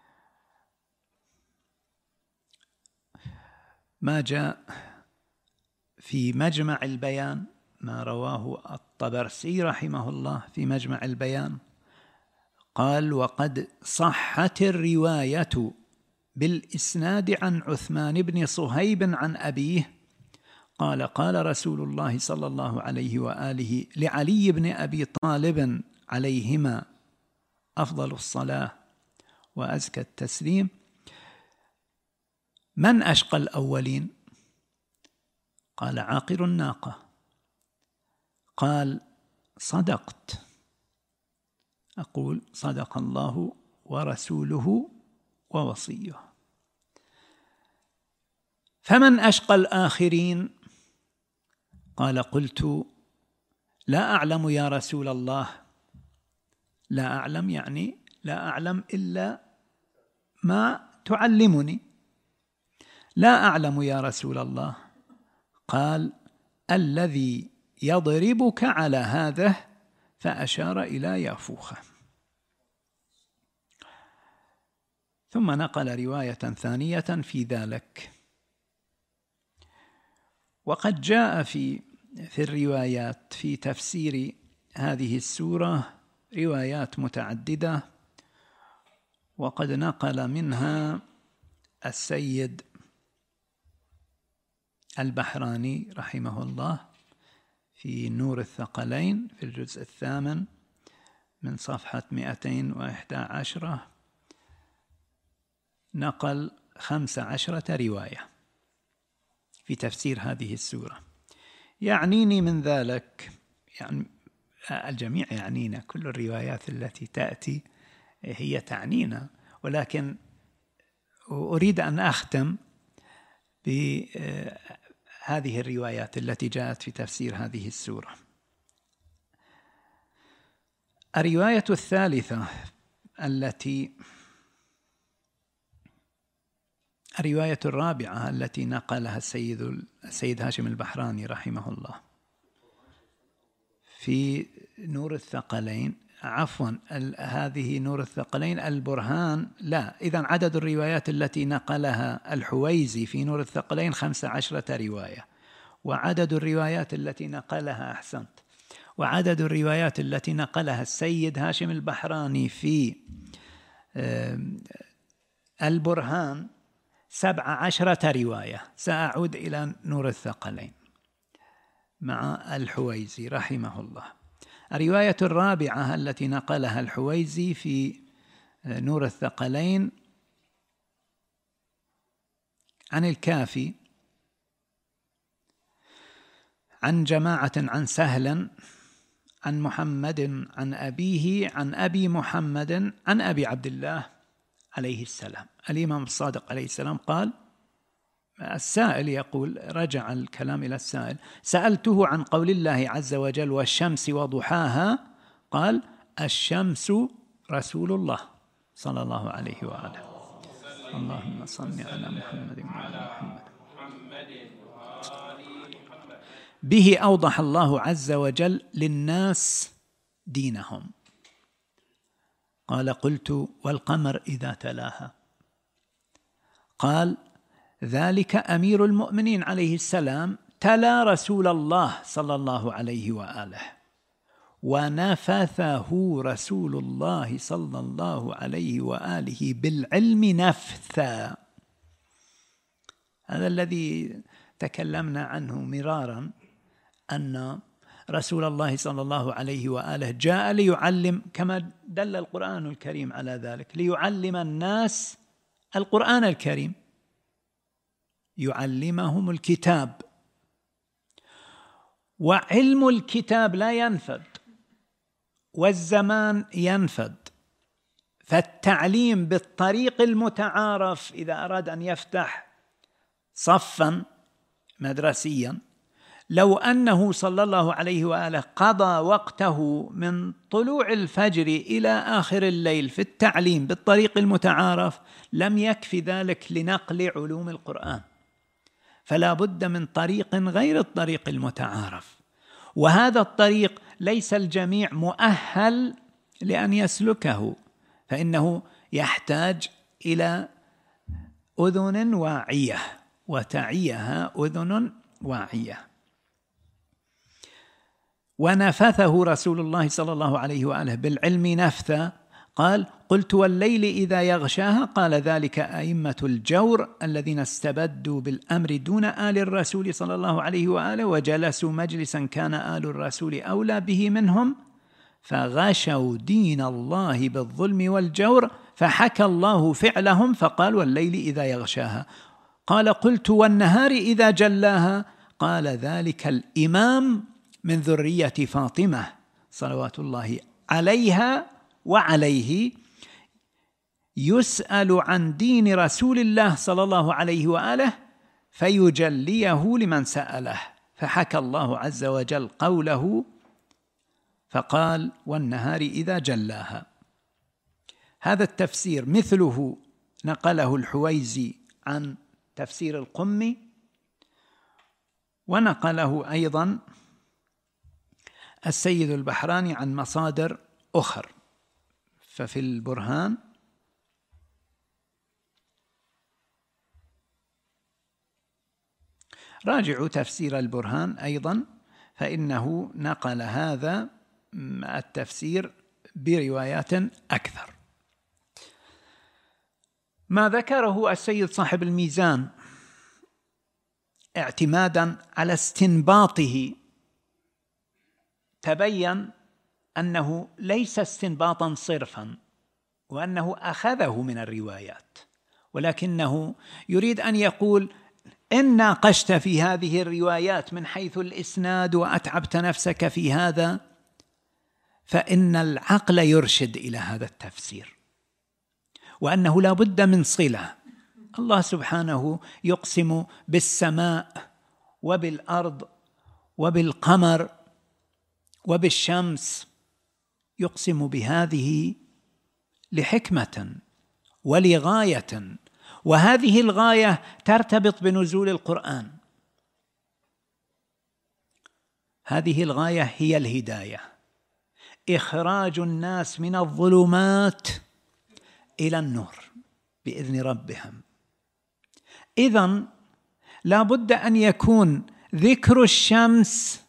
ما جاء في مجمع البيان، ما رواه الطبرسي رحمه الله في مجمع البيان، قال: وقد صحت الرواية بالإسناد عن عثمان بن صهيب عن أبيه قال: قال رسول الله صلى الله عليه وآله لعلي بن أبي طالب عليهما أفضل الصلاة وأزكى التسليم: من أشقى الأولين؟ قال: عاقر الناقة. قال: صدقت. أقول: صدق الله ورسوله ووصيه. فمن أشقى الآخرين؟ قال: قلت: لا أعلم يا رسول الله. لا أعلم يعني لا أعلم إلا ما تعلمني. لا أعلم يا رسول الله. قال: الذي يضربك على هذا، فأشار إلى يافوخة. ثم نقل رواية ثانية في ذلك. وقد جاء في الروايات في تفسير هذه السورة روايات متعددة، وقد نقل منها السيد البحراني رحمه الله في نور الثقلين في الجزء 8 من صفحة 211 نقل 15 رواية في تفسير هذه السورة. يعنيني من ذلك، يعني الجميع يعنينا، كل الروايات التي تأتي هي تعنينا، ولكن أريد أن أختم بهذه الروايات التي جاءت في تفسير هذه السورة. الرواية الثالثة الرواية الرابعة التي نقلها السيد هاشم البحراني رحمه الله في نور الثقلين، عفوا هذه نور الثقلين البرهان، لا، إذن عدد الروايات التي نقلها الحويزي في نور الثقلين 15 رواية، وعدد الروايات التي نقلها أحسنت، وعدد الروايات التي نقلها السيد هاشم البحراني في البرهان 17 رواية. سأعود إلى نور الثقلين مع الحويزي رحمه الله. الرواية الرابعة التي نقلها الحويزي في نور الثقلين عن الكافي عن جماعة عن سهل عن محمد عن أبيه عن أبي محمد عن أبي عبد الله عليه السلام. الإمام الصادق عليه السلام قال، السائل يقول، رجع الكلام إلى السائل: سألته عن قول الله عز وجل: والشمس وضحاها، قال: الشمس رسول الله صلى الله عليه وآله. اللهم صل على محمد وعلى محمد. به أوضح الله عز وجل للناس دينهم. قال: قلت: والقمر إذا تلاها؟ قال: ذلك أمير المؤمنين عليه السلام تلا رسول الله صلى الله عليه وآله، ونفثه رسول الله صلى الله عليه وآله بالعلم نفثا. هذا الذي تكلمنا عنه مرارا أن رسول الله صلى الله عليه وآله جاء ليعلم، كما دل القرآن الكريم على ذلك، ليعلم الناس القرآن الكريم، يعلمهم الكتاب. وعلم الكتاب لا ينفد والزمان ينفد، فالتعليم بالطريق المتعارف إذا أراد أن يفتح صفا مدرسيا، لو أنه صلى الله عليه وآله قضى وقته من طلوع الفجر إلى آخر الليل في التعليم بالطريق المتعارف لم يكفي ذلك لنقل علوم القرآن، فلا بد من طريق غير الطريق المتعارف، وهذا الطريق ليس الجميع مؤهل لأن يسلكه، فإنه يحتاج إلى أذن واعية وتعيها أذن واعية. ونفثه رسول الله صلى الله عليه وآله بالعلم نفثا، قال: قلت والليل إذا يغشاها، قال: ذلك أئمة الجور الذين استبدوا بالأمر دون آل الرسول صلى الله عليه وآله وجلسوا مجلسا كان آل الرسول أولى به منهم، فغشوا دين الله بالظلم والجور، فحكى الله فعلهم فقال: والليل إذا يغشاها. قال: قلت والنهار إذا جلاها، قال: ذلك الإمام من ذرية فاطمة صلوات الله عليها وعليه، يسأل عن دين رسول الله صلى الله عليه وآله فيجليه لمن سأله، فحكى الله عز وجل قوله فقال: والنهار إذا جلاها. هذا التفسير مثله نقله الحويزي عن تفسير القمي، ونقله أيضا السيد البحراني عن مصادر أخر. ففي البرهان راجعوا تفسير البرهان أيضا، فإنه نقل هذا التفسير بروايات أكثر. ما ذكره السيد صاحب الميزان اعتمادا على استنباطه تبين أنه ليس استنباطا صرفا، وأنه أخذه من الروايات، ولكنه يريد أن يقول: إن ناقشت في هذه الروايات من حيث الإسناد وأتعبت نفسك في هذا، فإن العقل يرشد إلى هذا التفسير، وأنه لا بد من صلة. الله سبحانه يقسم بالسماء وبالأرض وبالقمر وبالشمس، يقسم بهذه لحكمة ولغاية، وهذه الغاية ترتبط بنزول القرآن. هذه الغاية هي الهداية، إخراج الناس من الظلمات إلى النور بإذن ربهم. إذن لا بد أن يكون ذكر الشمس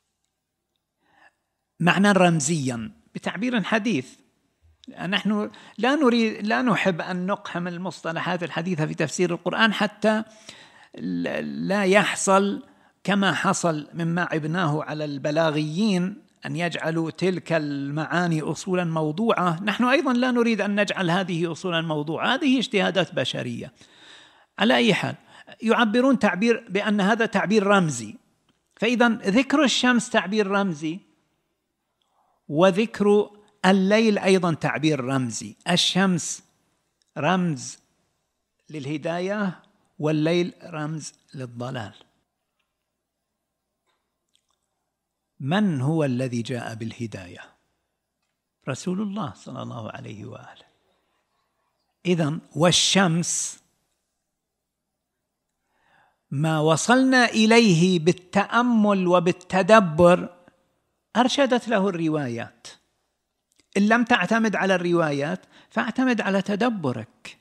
معنى رمزيا بتعبير حديث. نحن لا نحب أن نقحم المصطلحات الحديثة في تفسير القرآن حتى لا يحصل كما حصل مما عبناه على البلاغيين أن يجعلوا تلك المعاني أصولا موضوعة. نحن أيضا لا نريد أن نجعل هذه أصولا موضوعة، هذه اجتهادات بشرية. على أي حال يعبرون تعبير بأن هذا تعبير رمزي، فإذا ذكر الشمس تعبير رمزي، وذكر الليل أيضا تعبير رمزي. الشمس رمز للهداية والليل رمز للضلال. من هو الذي جاء بالهداية؟ رسول الله صلى الله عليه وآله. إذن والشمس ما وصلنا إليه بالتأمل وبالتدبر أرشدت له الروايات. إن لم تعتمد على الروايات فاعتمد على تدبرك.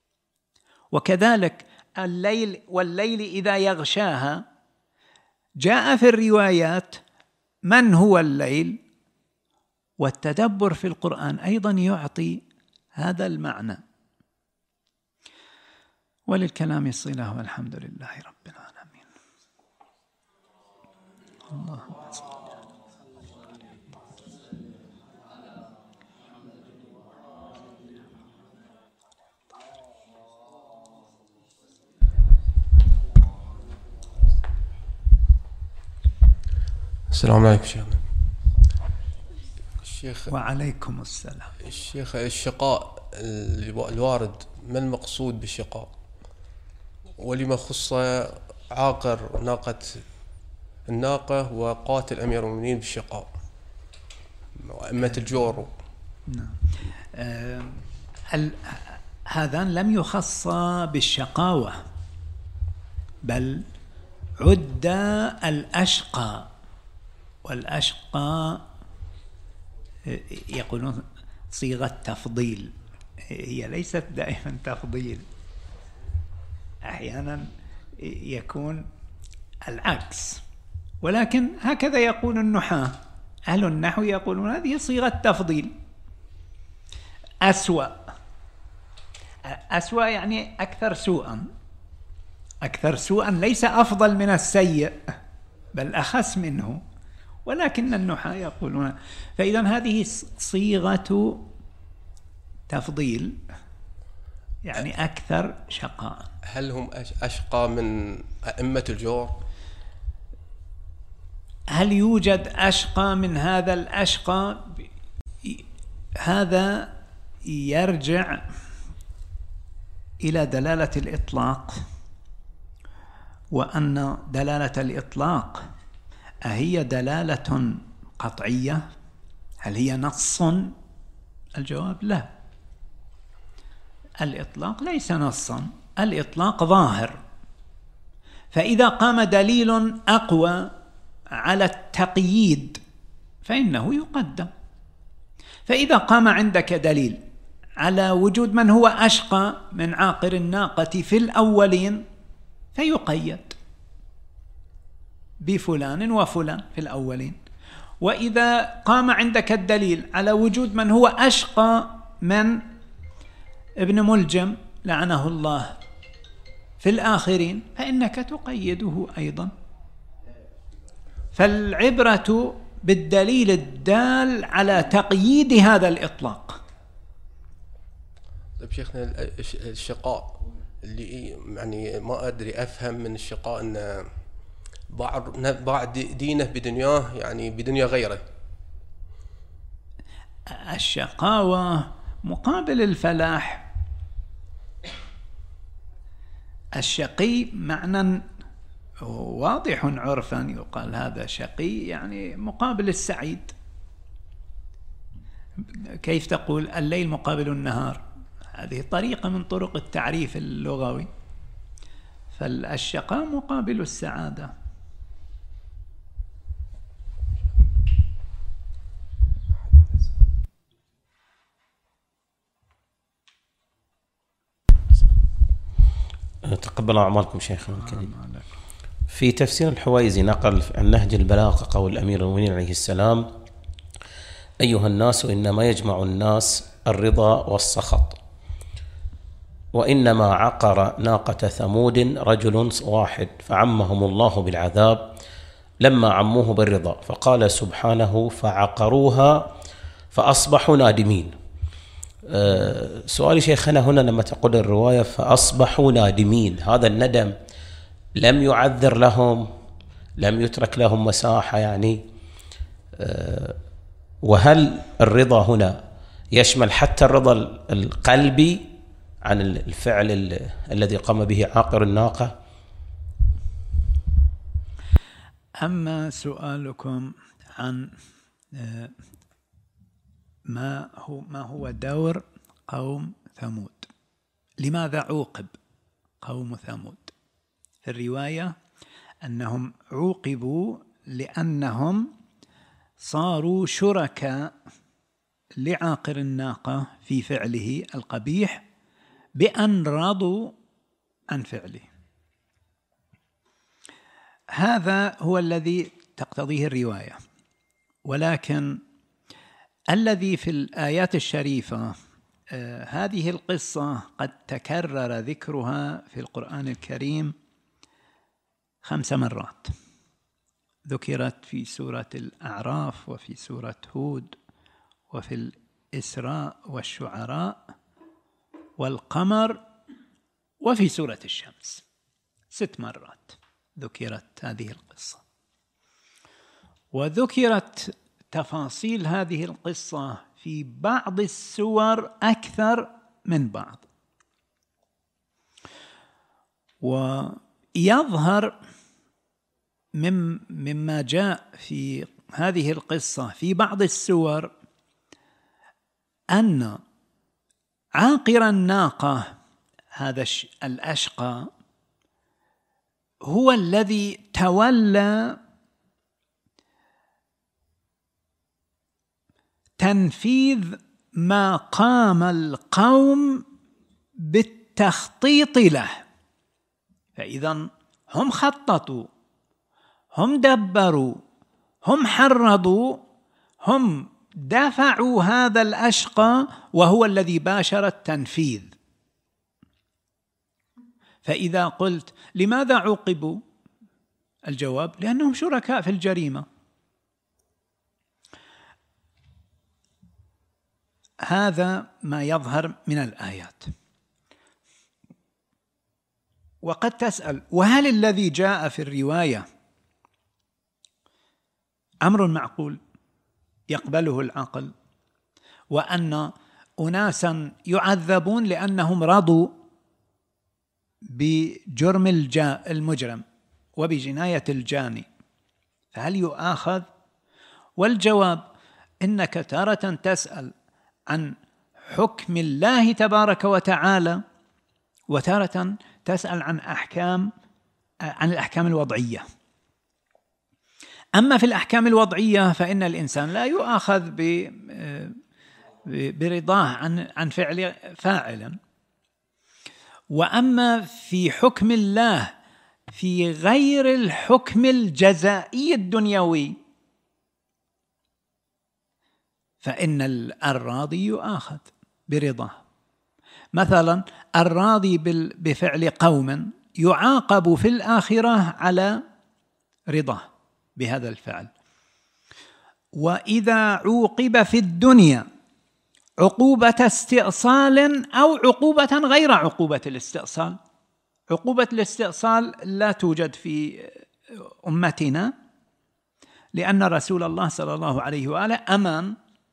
وكذلك الليل والليل إذا يغشاها، جاء في الروايات من هو الليل، والتدبر في القرآن أيضا يعطي هذا المعنى. وللكلام صلة، والحمد لله رب العالمين. اللهم صل. السلام عليكم شيخنا. الشيخ وعليكم السلام. الشيخ، الشقاء الوارد، ما المقصود بالشقاء؟ ولما خص عاقر ناقة الناقة وقاتل أمير المؤمنين بالشقاء وأئمة الجور؟ نعم. هذان لم يخصا بالشقاوة، بل عد الأشقى، والأشقى يقولون صيغة تفضيل، هي ليست دائما تفضيل، أحيانا يكون العكس، ولكن هكذا يقول النحاة. أهل النحو يقولون هذه صيغة تفضيل. أسوأ، أسوأ يعني أكثر سوءا. أكثر سوءا ليس أفضل من السيء، بل أخس منه، ولكن النحاة يقولون. فإذا هذه صيغة تفضيل، يعني أكثر شقاء. هل هم أشقى من أئمة الجور؟ هل يوجد أشقى من هذا الأشقى؟ هذا يرجع إلى دلالة الإطلاق، وأن دلالة الإطلاق أهي دلالة قطعية؟ هل هي نص؟ الجواب لا، الإطلاق ليس نصا، الإطلاق ظاهر. فإذا قام دليل أقوى على التقييد فإنه يقدم. فإذا قام عندك دليل على وجود من هو أشقى من عاقر الناقة في الأولين فيقيد بفلان وفلان في الأولين. وإذا قام عندك الدليل على وجود من هو أشقى من ابن ملجم لعنه الله في الآخرين فإنك تقيده أيضا. فالعبرة بالدليل الدال على تقييد هذا الإطلاق. طيب شيخنا، الشقاء اللي يعني ما أدري أفهم من الشقاء أن بعض دينه بدنياه، يعني بدنيا غيره. الشقاوة مقابل الفلاح. الشقي معنى واضح عرفا، يقال هذا شقي يعني مقابل السعيد. كيف تقول الليل مقابل النهار؟ هذه طريقة من طرق التعريف اللغوي. فالشقاء مقابل السعادة. تقبل أعمالكم شيخنا الكريم. في تفسير الحويزي نقل عن نهج البلاغة قول أمير المؤمنين عليه السلام: أيها الناس، إنما يجمع الناس الرضا والسخط، وإنما عقر ناقة ثمود رجل واحد فعمهم الله بالعذاب لما عموه بالرضا، فقال سبحانه: فعقروها فأصبحوا نادمين. سؤالي شيخنا هنا، لما تقول الرواية فأصبحوا نادمين، هذا الندم لم يعذر لهم، لم يترك لهم مساحة يعني؟ وهل الرضا هنا يشمل حتى الرضا القلبي عن الفعل الذي قام به عاقر الناقة؟ أما سؤالكم عن ما هو دور قوم ثمود، لماذا عوقب قوم ثمود؟ في الرواية أنهم عوقبوا لأنهم صاروا شركاء لعاقر الناقة في فعله القبيح بأن رضوا عن فعله. هذا هو الذي تقتضيه الرواية. ولكن الذي في الآيات الشريفة، هذه القصة قد تكرر ذكرها في القرآن الكريم 5 مرات. ذكرت في سورة الأعراف وفي سورة هود وفي الإسراء والشعراء والقمر وفي سورة الشمس 6 مرات ذكرت هذه القصة، وذكرت تفاصيل هذه القصة في بعض السور أكثر من بعض. ويظهر مما جاء في هذه القصة في بعض السور أن عاقر الناقة هذا الأشقى هو الذي تولى تنفيذ ما قام القوم بالتخطيط له. فإذا هم خططوا، هم دبروا، هم حرضوا، هم دفعوا هذا الأشقى وهو الذي باشر التنفيذ. فإذا قلت لماذا عوقبوا؟ الجواب لأنهم شركاء في الجريمة. هذا ما يظهر من الآيات. وقد تسأل وهل الذي جاء في الرواية أمر معقول يقبله العقل، وأن أناسا يعذبون لأنهم رضوا بجرم المجرم وبجناية الجاني، فهل يؤاخذ؟ والجواب إنك تارة تسأل عن حكم الله تبارك وتعالى، وتارة تسأل عن الأحكام الوضعية. أما في الأحكام الوضعية فإن الإنسان لا يؤاخذ برضاه عن فعل فاعلا. وأما في حكم الله في غير الحكم الجزائي الدنيوي فإن الراضي يؤاخذ برضاه. مثلا الراضي بفعل قوم يعاقب في الآخرة على رضاه بهذا الفعل. وإذا عوقب في الدنيا عقوبة استئصال أو عقوبة غير عقوبة الاستئصال، عقوبة الاستئصال لا توجد في أمتنا لأن رسول الله صلى الله عليه وآله أمان،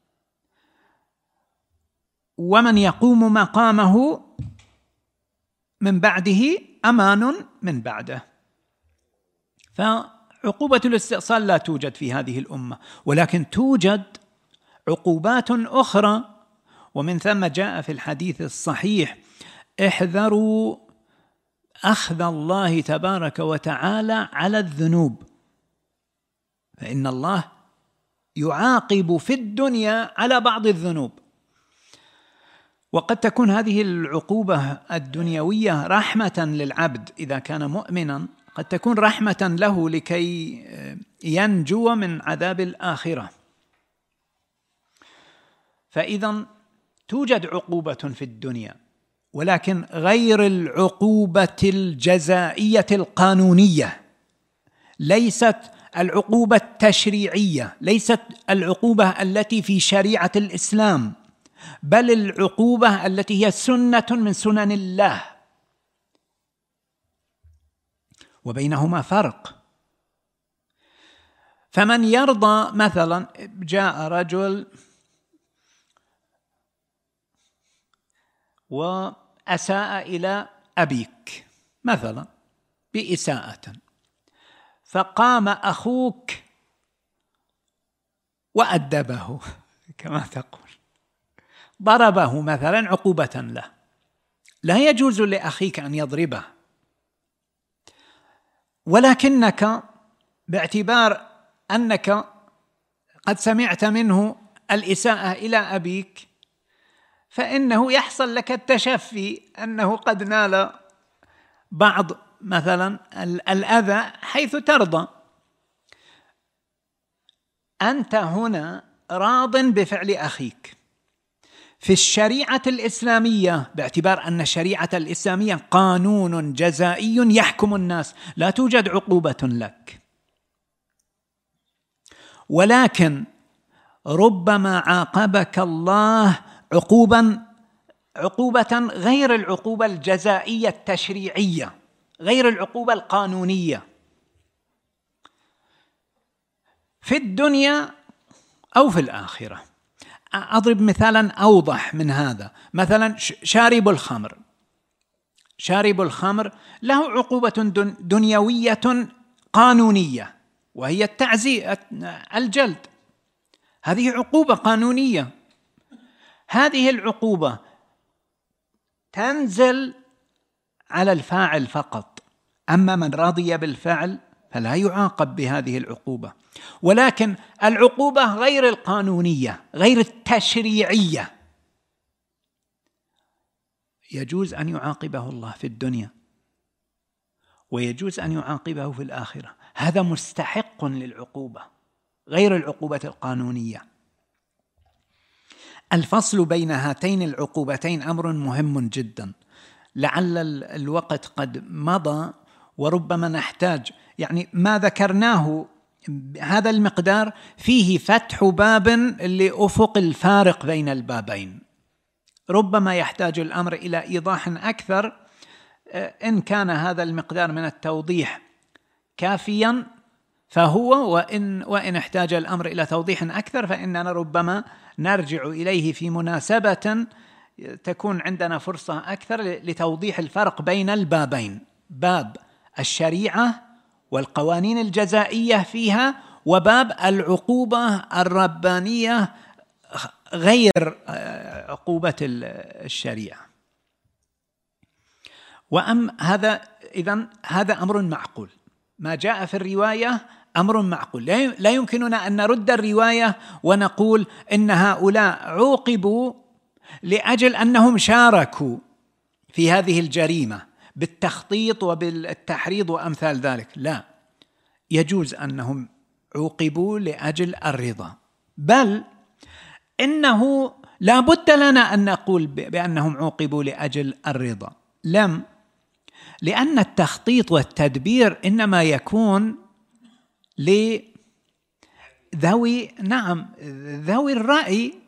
ومن يقوم مقامه من بعده أمان من بعده. فعقوبة الاستئصال لا توجد في هذه الأمة، ولكن توجد عقوبات أخرى. ومن ثم جاء في الحديث الصحيح احذروا أخذ الله تبارك وتعالى على الذنوب، فإن الله يعاقب في الدنيا على بعض الذنوب. وقد تكون هذه العقوبة الدنيوية رحمة للعبد إذا كان مؤمنا، قد تكون رحمة له لكي ينجو من عذاب الآخرة. فإذا توجد عقوبة في الدنيا، ولكن غير العقوبة الجزائية القانونية، ليست العقوبة التشريعية، ليست العقوبة التي في شريعة الإسلام، بل العقوبة التي هي سنة من سنن الله، وبينهما فرق. فمن يرضى، مثلا جاء رجل وأساء إلى أبيك مثلا بإساءة، فقام أخوك وأدبه كما تقول، ضربه مثلا عقوبة له، لا يجوز لأخيك أن يضربه، ولكنك باعتبار أنك قد سمعت منه الإساءة إلى أبيك فإنه يحصل لك التشفي أنه قد نال بعض مثلا الأذى حيث ترضى. أنت هنا راض بفعل أخيك. في الشريعة الإسلامية، باعتبار أن الشريعة الإسلامية قانون جزائي يحكم الناس، لا توجد عقوبة لك. ولكن ربما عاقبك الله عقوبة غير العقوبة الجزائية التشريعية، غير العقوبة القانونية، في الدنيا أو في الآخرة. أضرب مثالا أوضح من هذا، مثلا شارب الخمر له عقوبة دنيوية قانونية، وهي التعزير، الجلد، هذه عقوبة قانونية. هذه العقوبة تنزل على الفاعل فقط، أما من رضي بالفعل فلا يعاقب بهذه العقوبة. ولكن العقوبة غير القانونية، غير التشريعية، يجوز أن يعاقبه الله في الدنيا ويجوز أن يعاقبه في الآخرة. هذا مستحق للعقوبة غير العقوبة القانونية. الفصل بين هاتين العقوبتين أمر مهم جدا. لعل الوقت قد مضى وربما نحتاج، يعني ما ذكرناه هذا المقدار فيه فتح باب لأفق الفارق بين البابين، ربما يحتاج الأمر إلى إيضاح أكثر. إن كان هذا المقدار من التوضيح كافيا فهو، وإن احتاج الأمر إلى توضيح أكثر فإننا ربما نرجع إليه في مناسبة تكون عندنا فرصة أكثر لتوضيح الفرق بين البابين، باب الشريعة والقوانين الجزائية فيها، وباب العقوبة الربانية غير عقوبة الشريعة. إذن هذا أمر معقول، ما جاء في الرواية أمر معقول. لا يمكننا أن نرد الرواية ونقول إن هؤلاء عوقبوا لأجل أنهم شاركوا في هذه الجريمة بالتخطيط وبالتحريض وأمثال ذلك. لا، يجوز أنهم عوقبوا لأجل الرضا، بل إنه لا بد لنا أن نقول بأنهم عوقبوا لأجل الرضا. لأن التخطيط والتدبير إنما يكون لذوي الرأي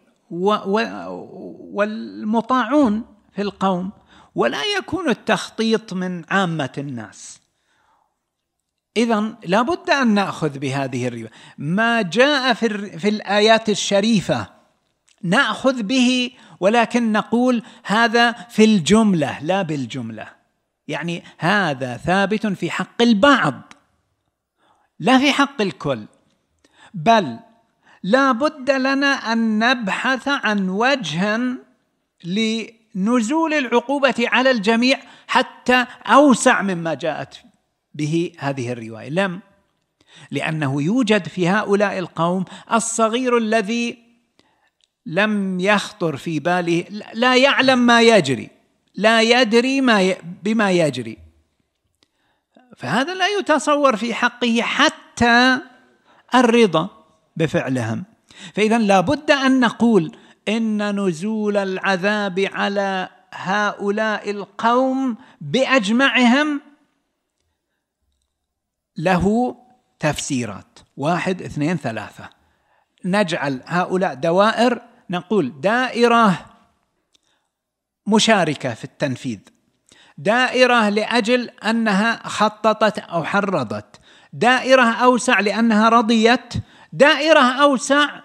والمطاعون في القوم، ولا يكون التخطيط من عامة الناس. إذن لا بد أن نأخذ بهذه الرواية، ما جاء في الآيات الشريفة نأخذ به، ولكن نقول هذا في الجملة لا بالجملة، يعني هذا ثابت في حق البعض لا في حق الكل. بل لا بد لنا أن نبحث عن وجه لنزول العقوبة على الجميع حتى أوسع مما جاءت به هذه الرواية. لأنه يوجد في هؤلاء القوم الصغير الذي لم يخطر في باله، لا يعلم ما يجري، لا يدري بما يجري، فهذا لا يتصور في حقه حتى الرضا بفعلهم. فإذا لا بد أن نقول إن نزول العذاب على هؤلاء القوم بأجمعهم له تفسيرات، 1 2 3. نجعل هؤلاء دوائر، نقول دائرة مشاركة في التنفيذ، دائرة لأجل أنها خططت أو حرضت، دائرة أوسع لأنها رضيت، دائرة أوسع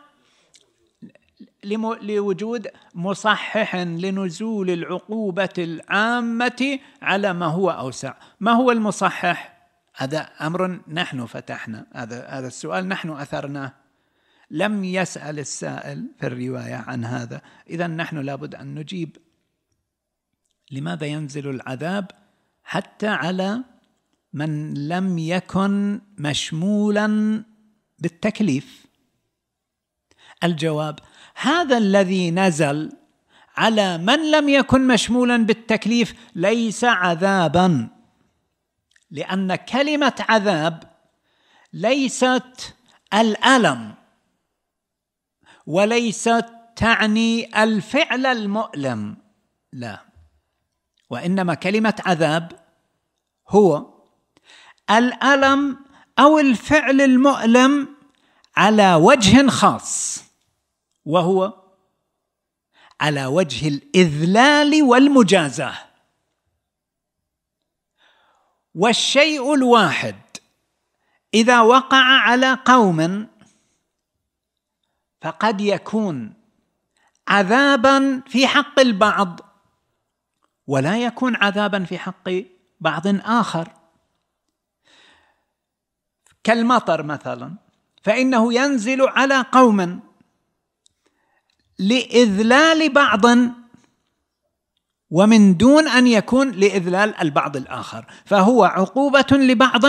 لوجود مصحح لنزول العقوبة العامة على ما هو أوسع. ما هو المصحح؟ هذا أمر نحن فتحنا، هذا السؤال نحن أثرناه، لم يسأل السائل في الرواية عن هذا. إذن نحن لابد أن نجيب لماذا ينزل العذاب حتى على من لم يكن مشمولا بالتكليف. الجواب: هذا الذي نزل على من لم يكن مشمولا بالتكليف ليس عذابا، لأن كلمة عذاب ليست الألم وليست تعني الفعل المؤلم، لا، وإنما كلمة عذاب هو الألم أو الفعل المؤلم على وجه خاص، وهو على وجه الإذلال والمجازاة. والشيء الواحد إذا وقع على قوم فقد يكون عذابا في حق البعض ولا يكون عذابا في حق بعض آخر. كالمطر مثلا، فإنه ينزل على قوم لإذلال بعض ومن دون أن يكون لإذلال البعض الآخر، فهو عقوبة لبعض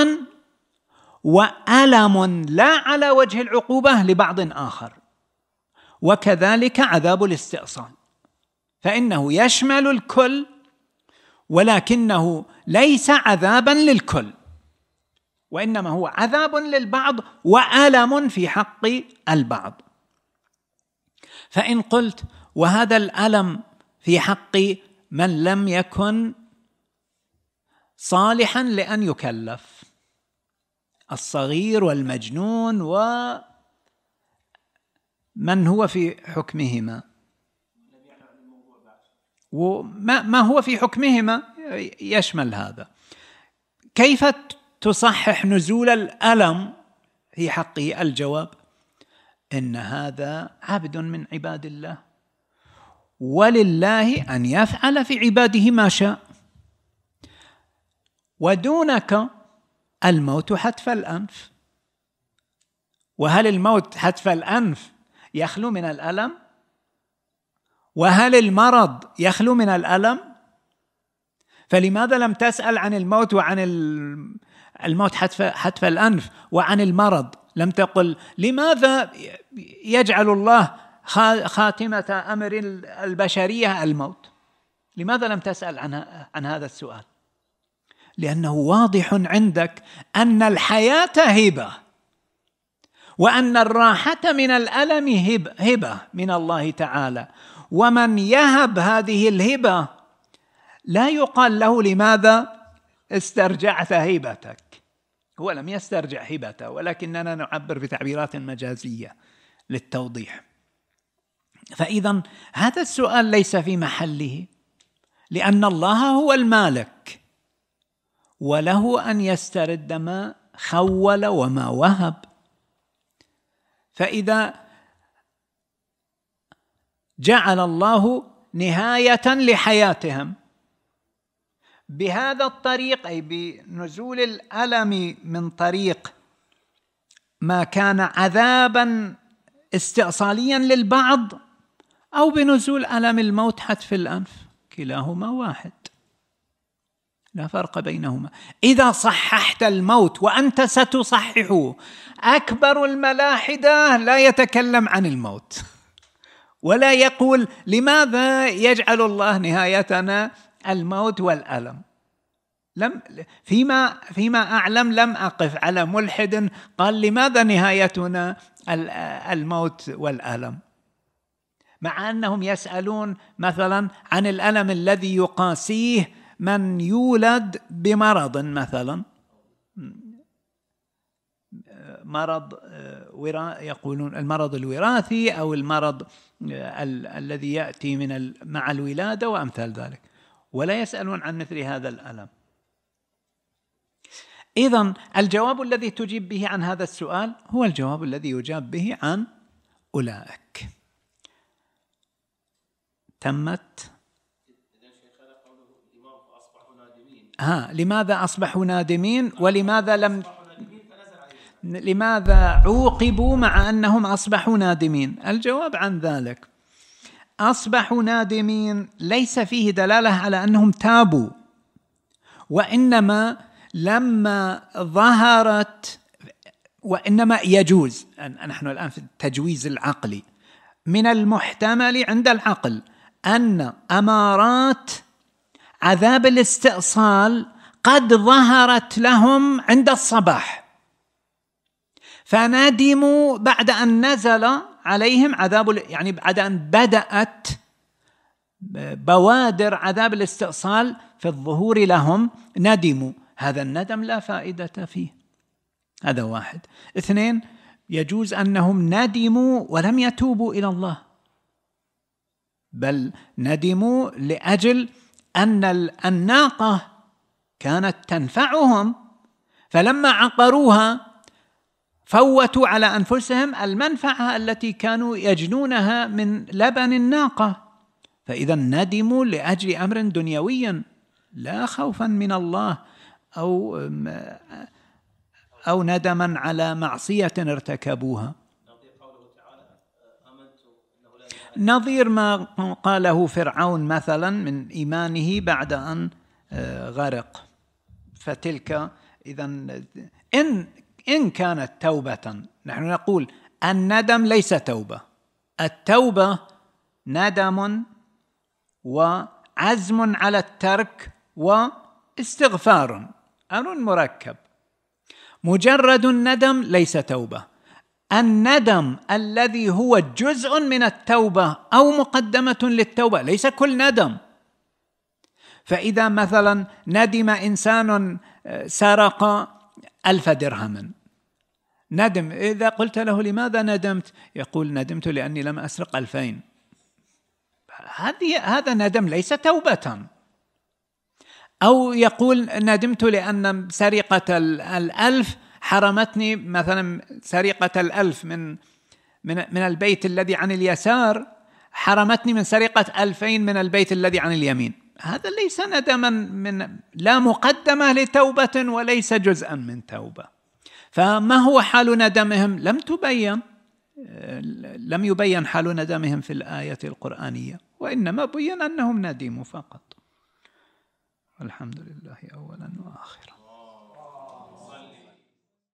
وألم لا على وجه العقوبة لبعض آخر. وكذلك عذاب الاستئصال، فإنه يشمل الكل ولكنه ليس عذابا للكل، وإنما هو عذاب للبعض وألم في حق البعض. فإن قلت وهذا الألم في حق من لم يكن صالحا لأن يكلف، الصغير والمجنون ومن هو في حكمهما، وما هو في حكمهما يشمل هذا، كيف تصحح نزول الألم في حقه؟ الجواب: إن هذا عبد من عباد الله، ولله أن يفعل في عباده ما شاء. ودونك الموت حتف الأنف، وهل الموت حتف الأنف يخلو من الألم؟ وهل المرض يخلو من الألم؟ فلماذا لم تسأل عن الموت وعن الموت حتف الأنف وعن المرض؟ لم تقل لماذا يجعل الله خاتمة أمر البشرية الموت؟ لماذا لم تسأل عن هذا السؤال؟ لأنه واضح عندك أن الحياة هبة، وأن الراحة من الألم هبة من الله تعالى، ومن يهب هذه الهبة لا يقال له لماذا استرجعت هبتك، هو لم يسترجع هبته، ولكننا نعبر بتعبيرات مجازية للتوضيح. فإذا هذا السؤال ليس في محله، لأن الله هو المالك وله أن يسترد ما خول وما وهب. فإذا جعل الله نهاية لحياتهم بهذا الطريق، أي بنزول الألم من طريق ما كان عذابا استئصاليا للبعض، أو بنزول ألم الموت حتف الأنف، كلاهما واحد لا فرق بينهما. إذا صححت الموت وأنت ستصححه، أكبر الملاحدة لا يتكلم عن الموت ولا يقول لماذا يجعل الله نهايتنا الموت والألم. فيما أعلم لم أقف على ملحد قال لماذا نهايتنا الموت والألم، مع أنهم يسألون مثلا عن الألم الذي يقاسيه من يولد بمرض، مثلا مرض يقولون المرض الوراثي أو المرض الذي يأتي مع الولادة وأمثال ذلك، ولا يسألون عن مثل هذا الألم. إذن الجواب الذي تجيب به عن هذا السؤال هو الجواب الذي يجاب به عن أولئك. تمت. لماذا أصبحوا نادمين؟ لماذا عوقبوا مع أنهم أصبحوا نادمين؟ الجواب عن ذلك: أصبحوا نادمين ليس فيه دلالة على أنهم تابوا، وإنما وإنما يجوز نحن الآن في التجويز العقلي، من المحتمل عند العقل أن أمارات عذاب الاستئصال قد ظهرت لهم عند الصباح، فندموا بعد أن نزل عليهم عذاب، يعني بعد أن بدأت بوادر عذاب الاستئصال في الظهور لهم ندموا. هذا الندم لا فائدة فيه، هذا واحد. 2، يجوز أنهم ندموا ولم يتوبوا إلى الله، بل ندموا لأجل أن الناقة كانت تنفعهم، فلما عقروها فوتوا على أنفسهم المنفعة التي كانوا يجنونها من لبن الناقة، فإذا ندموا لأجل أمر دنيوي لا خوفا من الله أو ندما على معصية ارتكبوها. نظير ما قاله فرعون مثلا من إيمانه بعد أن غرق، فتلك إذا إن كانت توبة، نحن نقول الندم ليس توبة، التوبة ندم وعزم على الترك واستغفار، أمر مركب. مجرد الندم ليس توبة. الندم الذي هو جزء من التوبة أو مقدمة للتوبة، ليس كل ندم. فإذا مثلا ندم إنسان سرق 1000 درهم، ندم، إذا قلت له لماذا ندمت؟ يقول ندمت لأني لم أسرق 2000. هذا ندم ليس توبة. أو يقول ندمت لأن سرقة 1000 حرمتني، مثلا سرقة 1000 من البيت الذي عن اليسار حرمتني من سرقة 2000 من البيت الذي عن اليمين. هذا ليس ندما لا مقدمة لتوبة وليس جزءا من توبة. فما هو حال ندمهم؟ لم يبين حال ندمهم في الآية القرآنية، وإنما بين أنهم ندموا فقط. الحمد لله أولا وآخرا.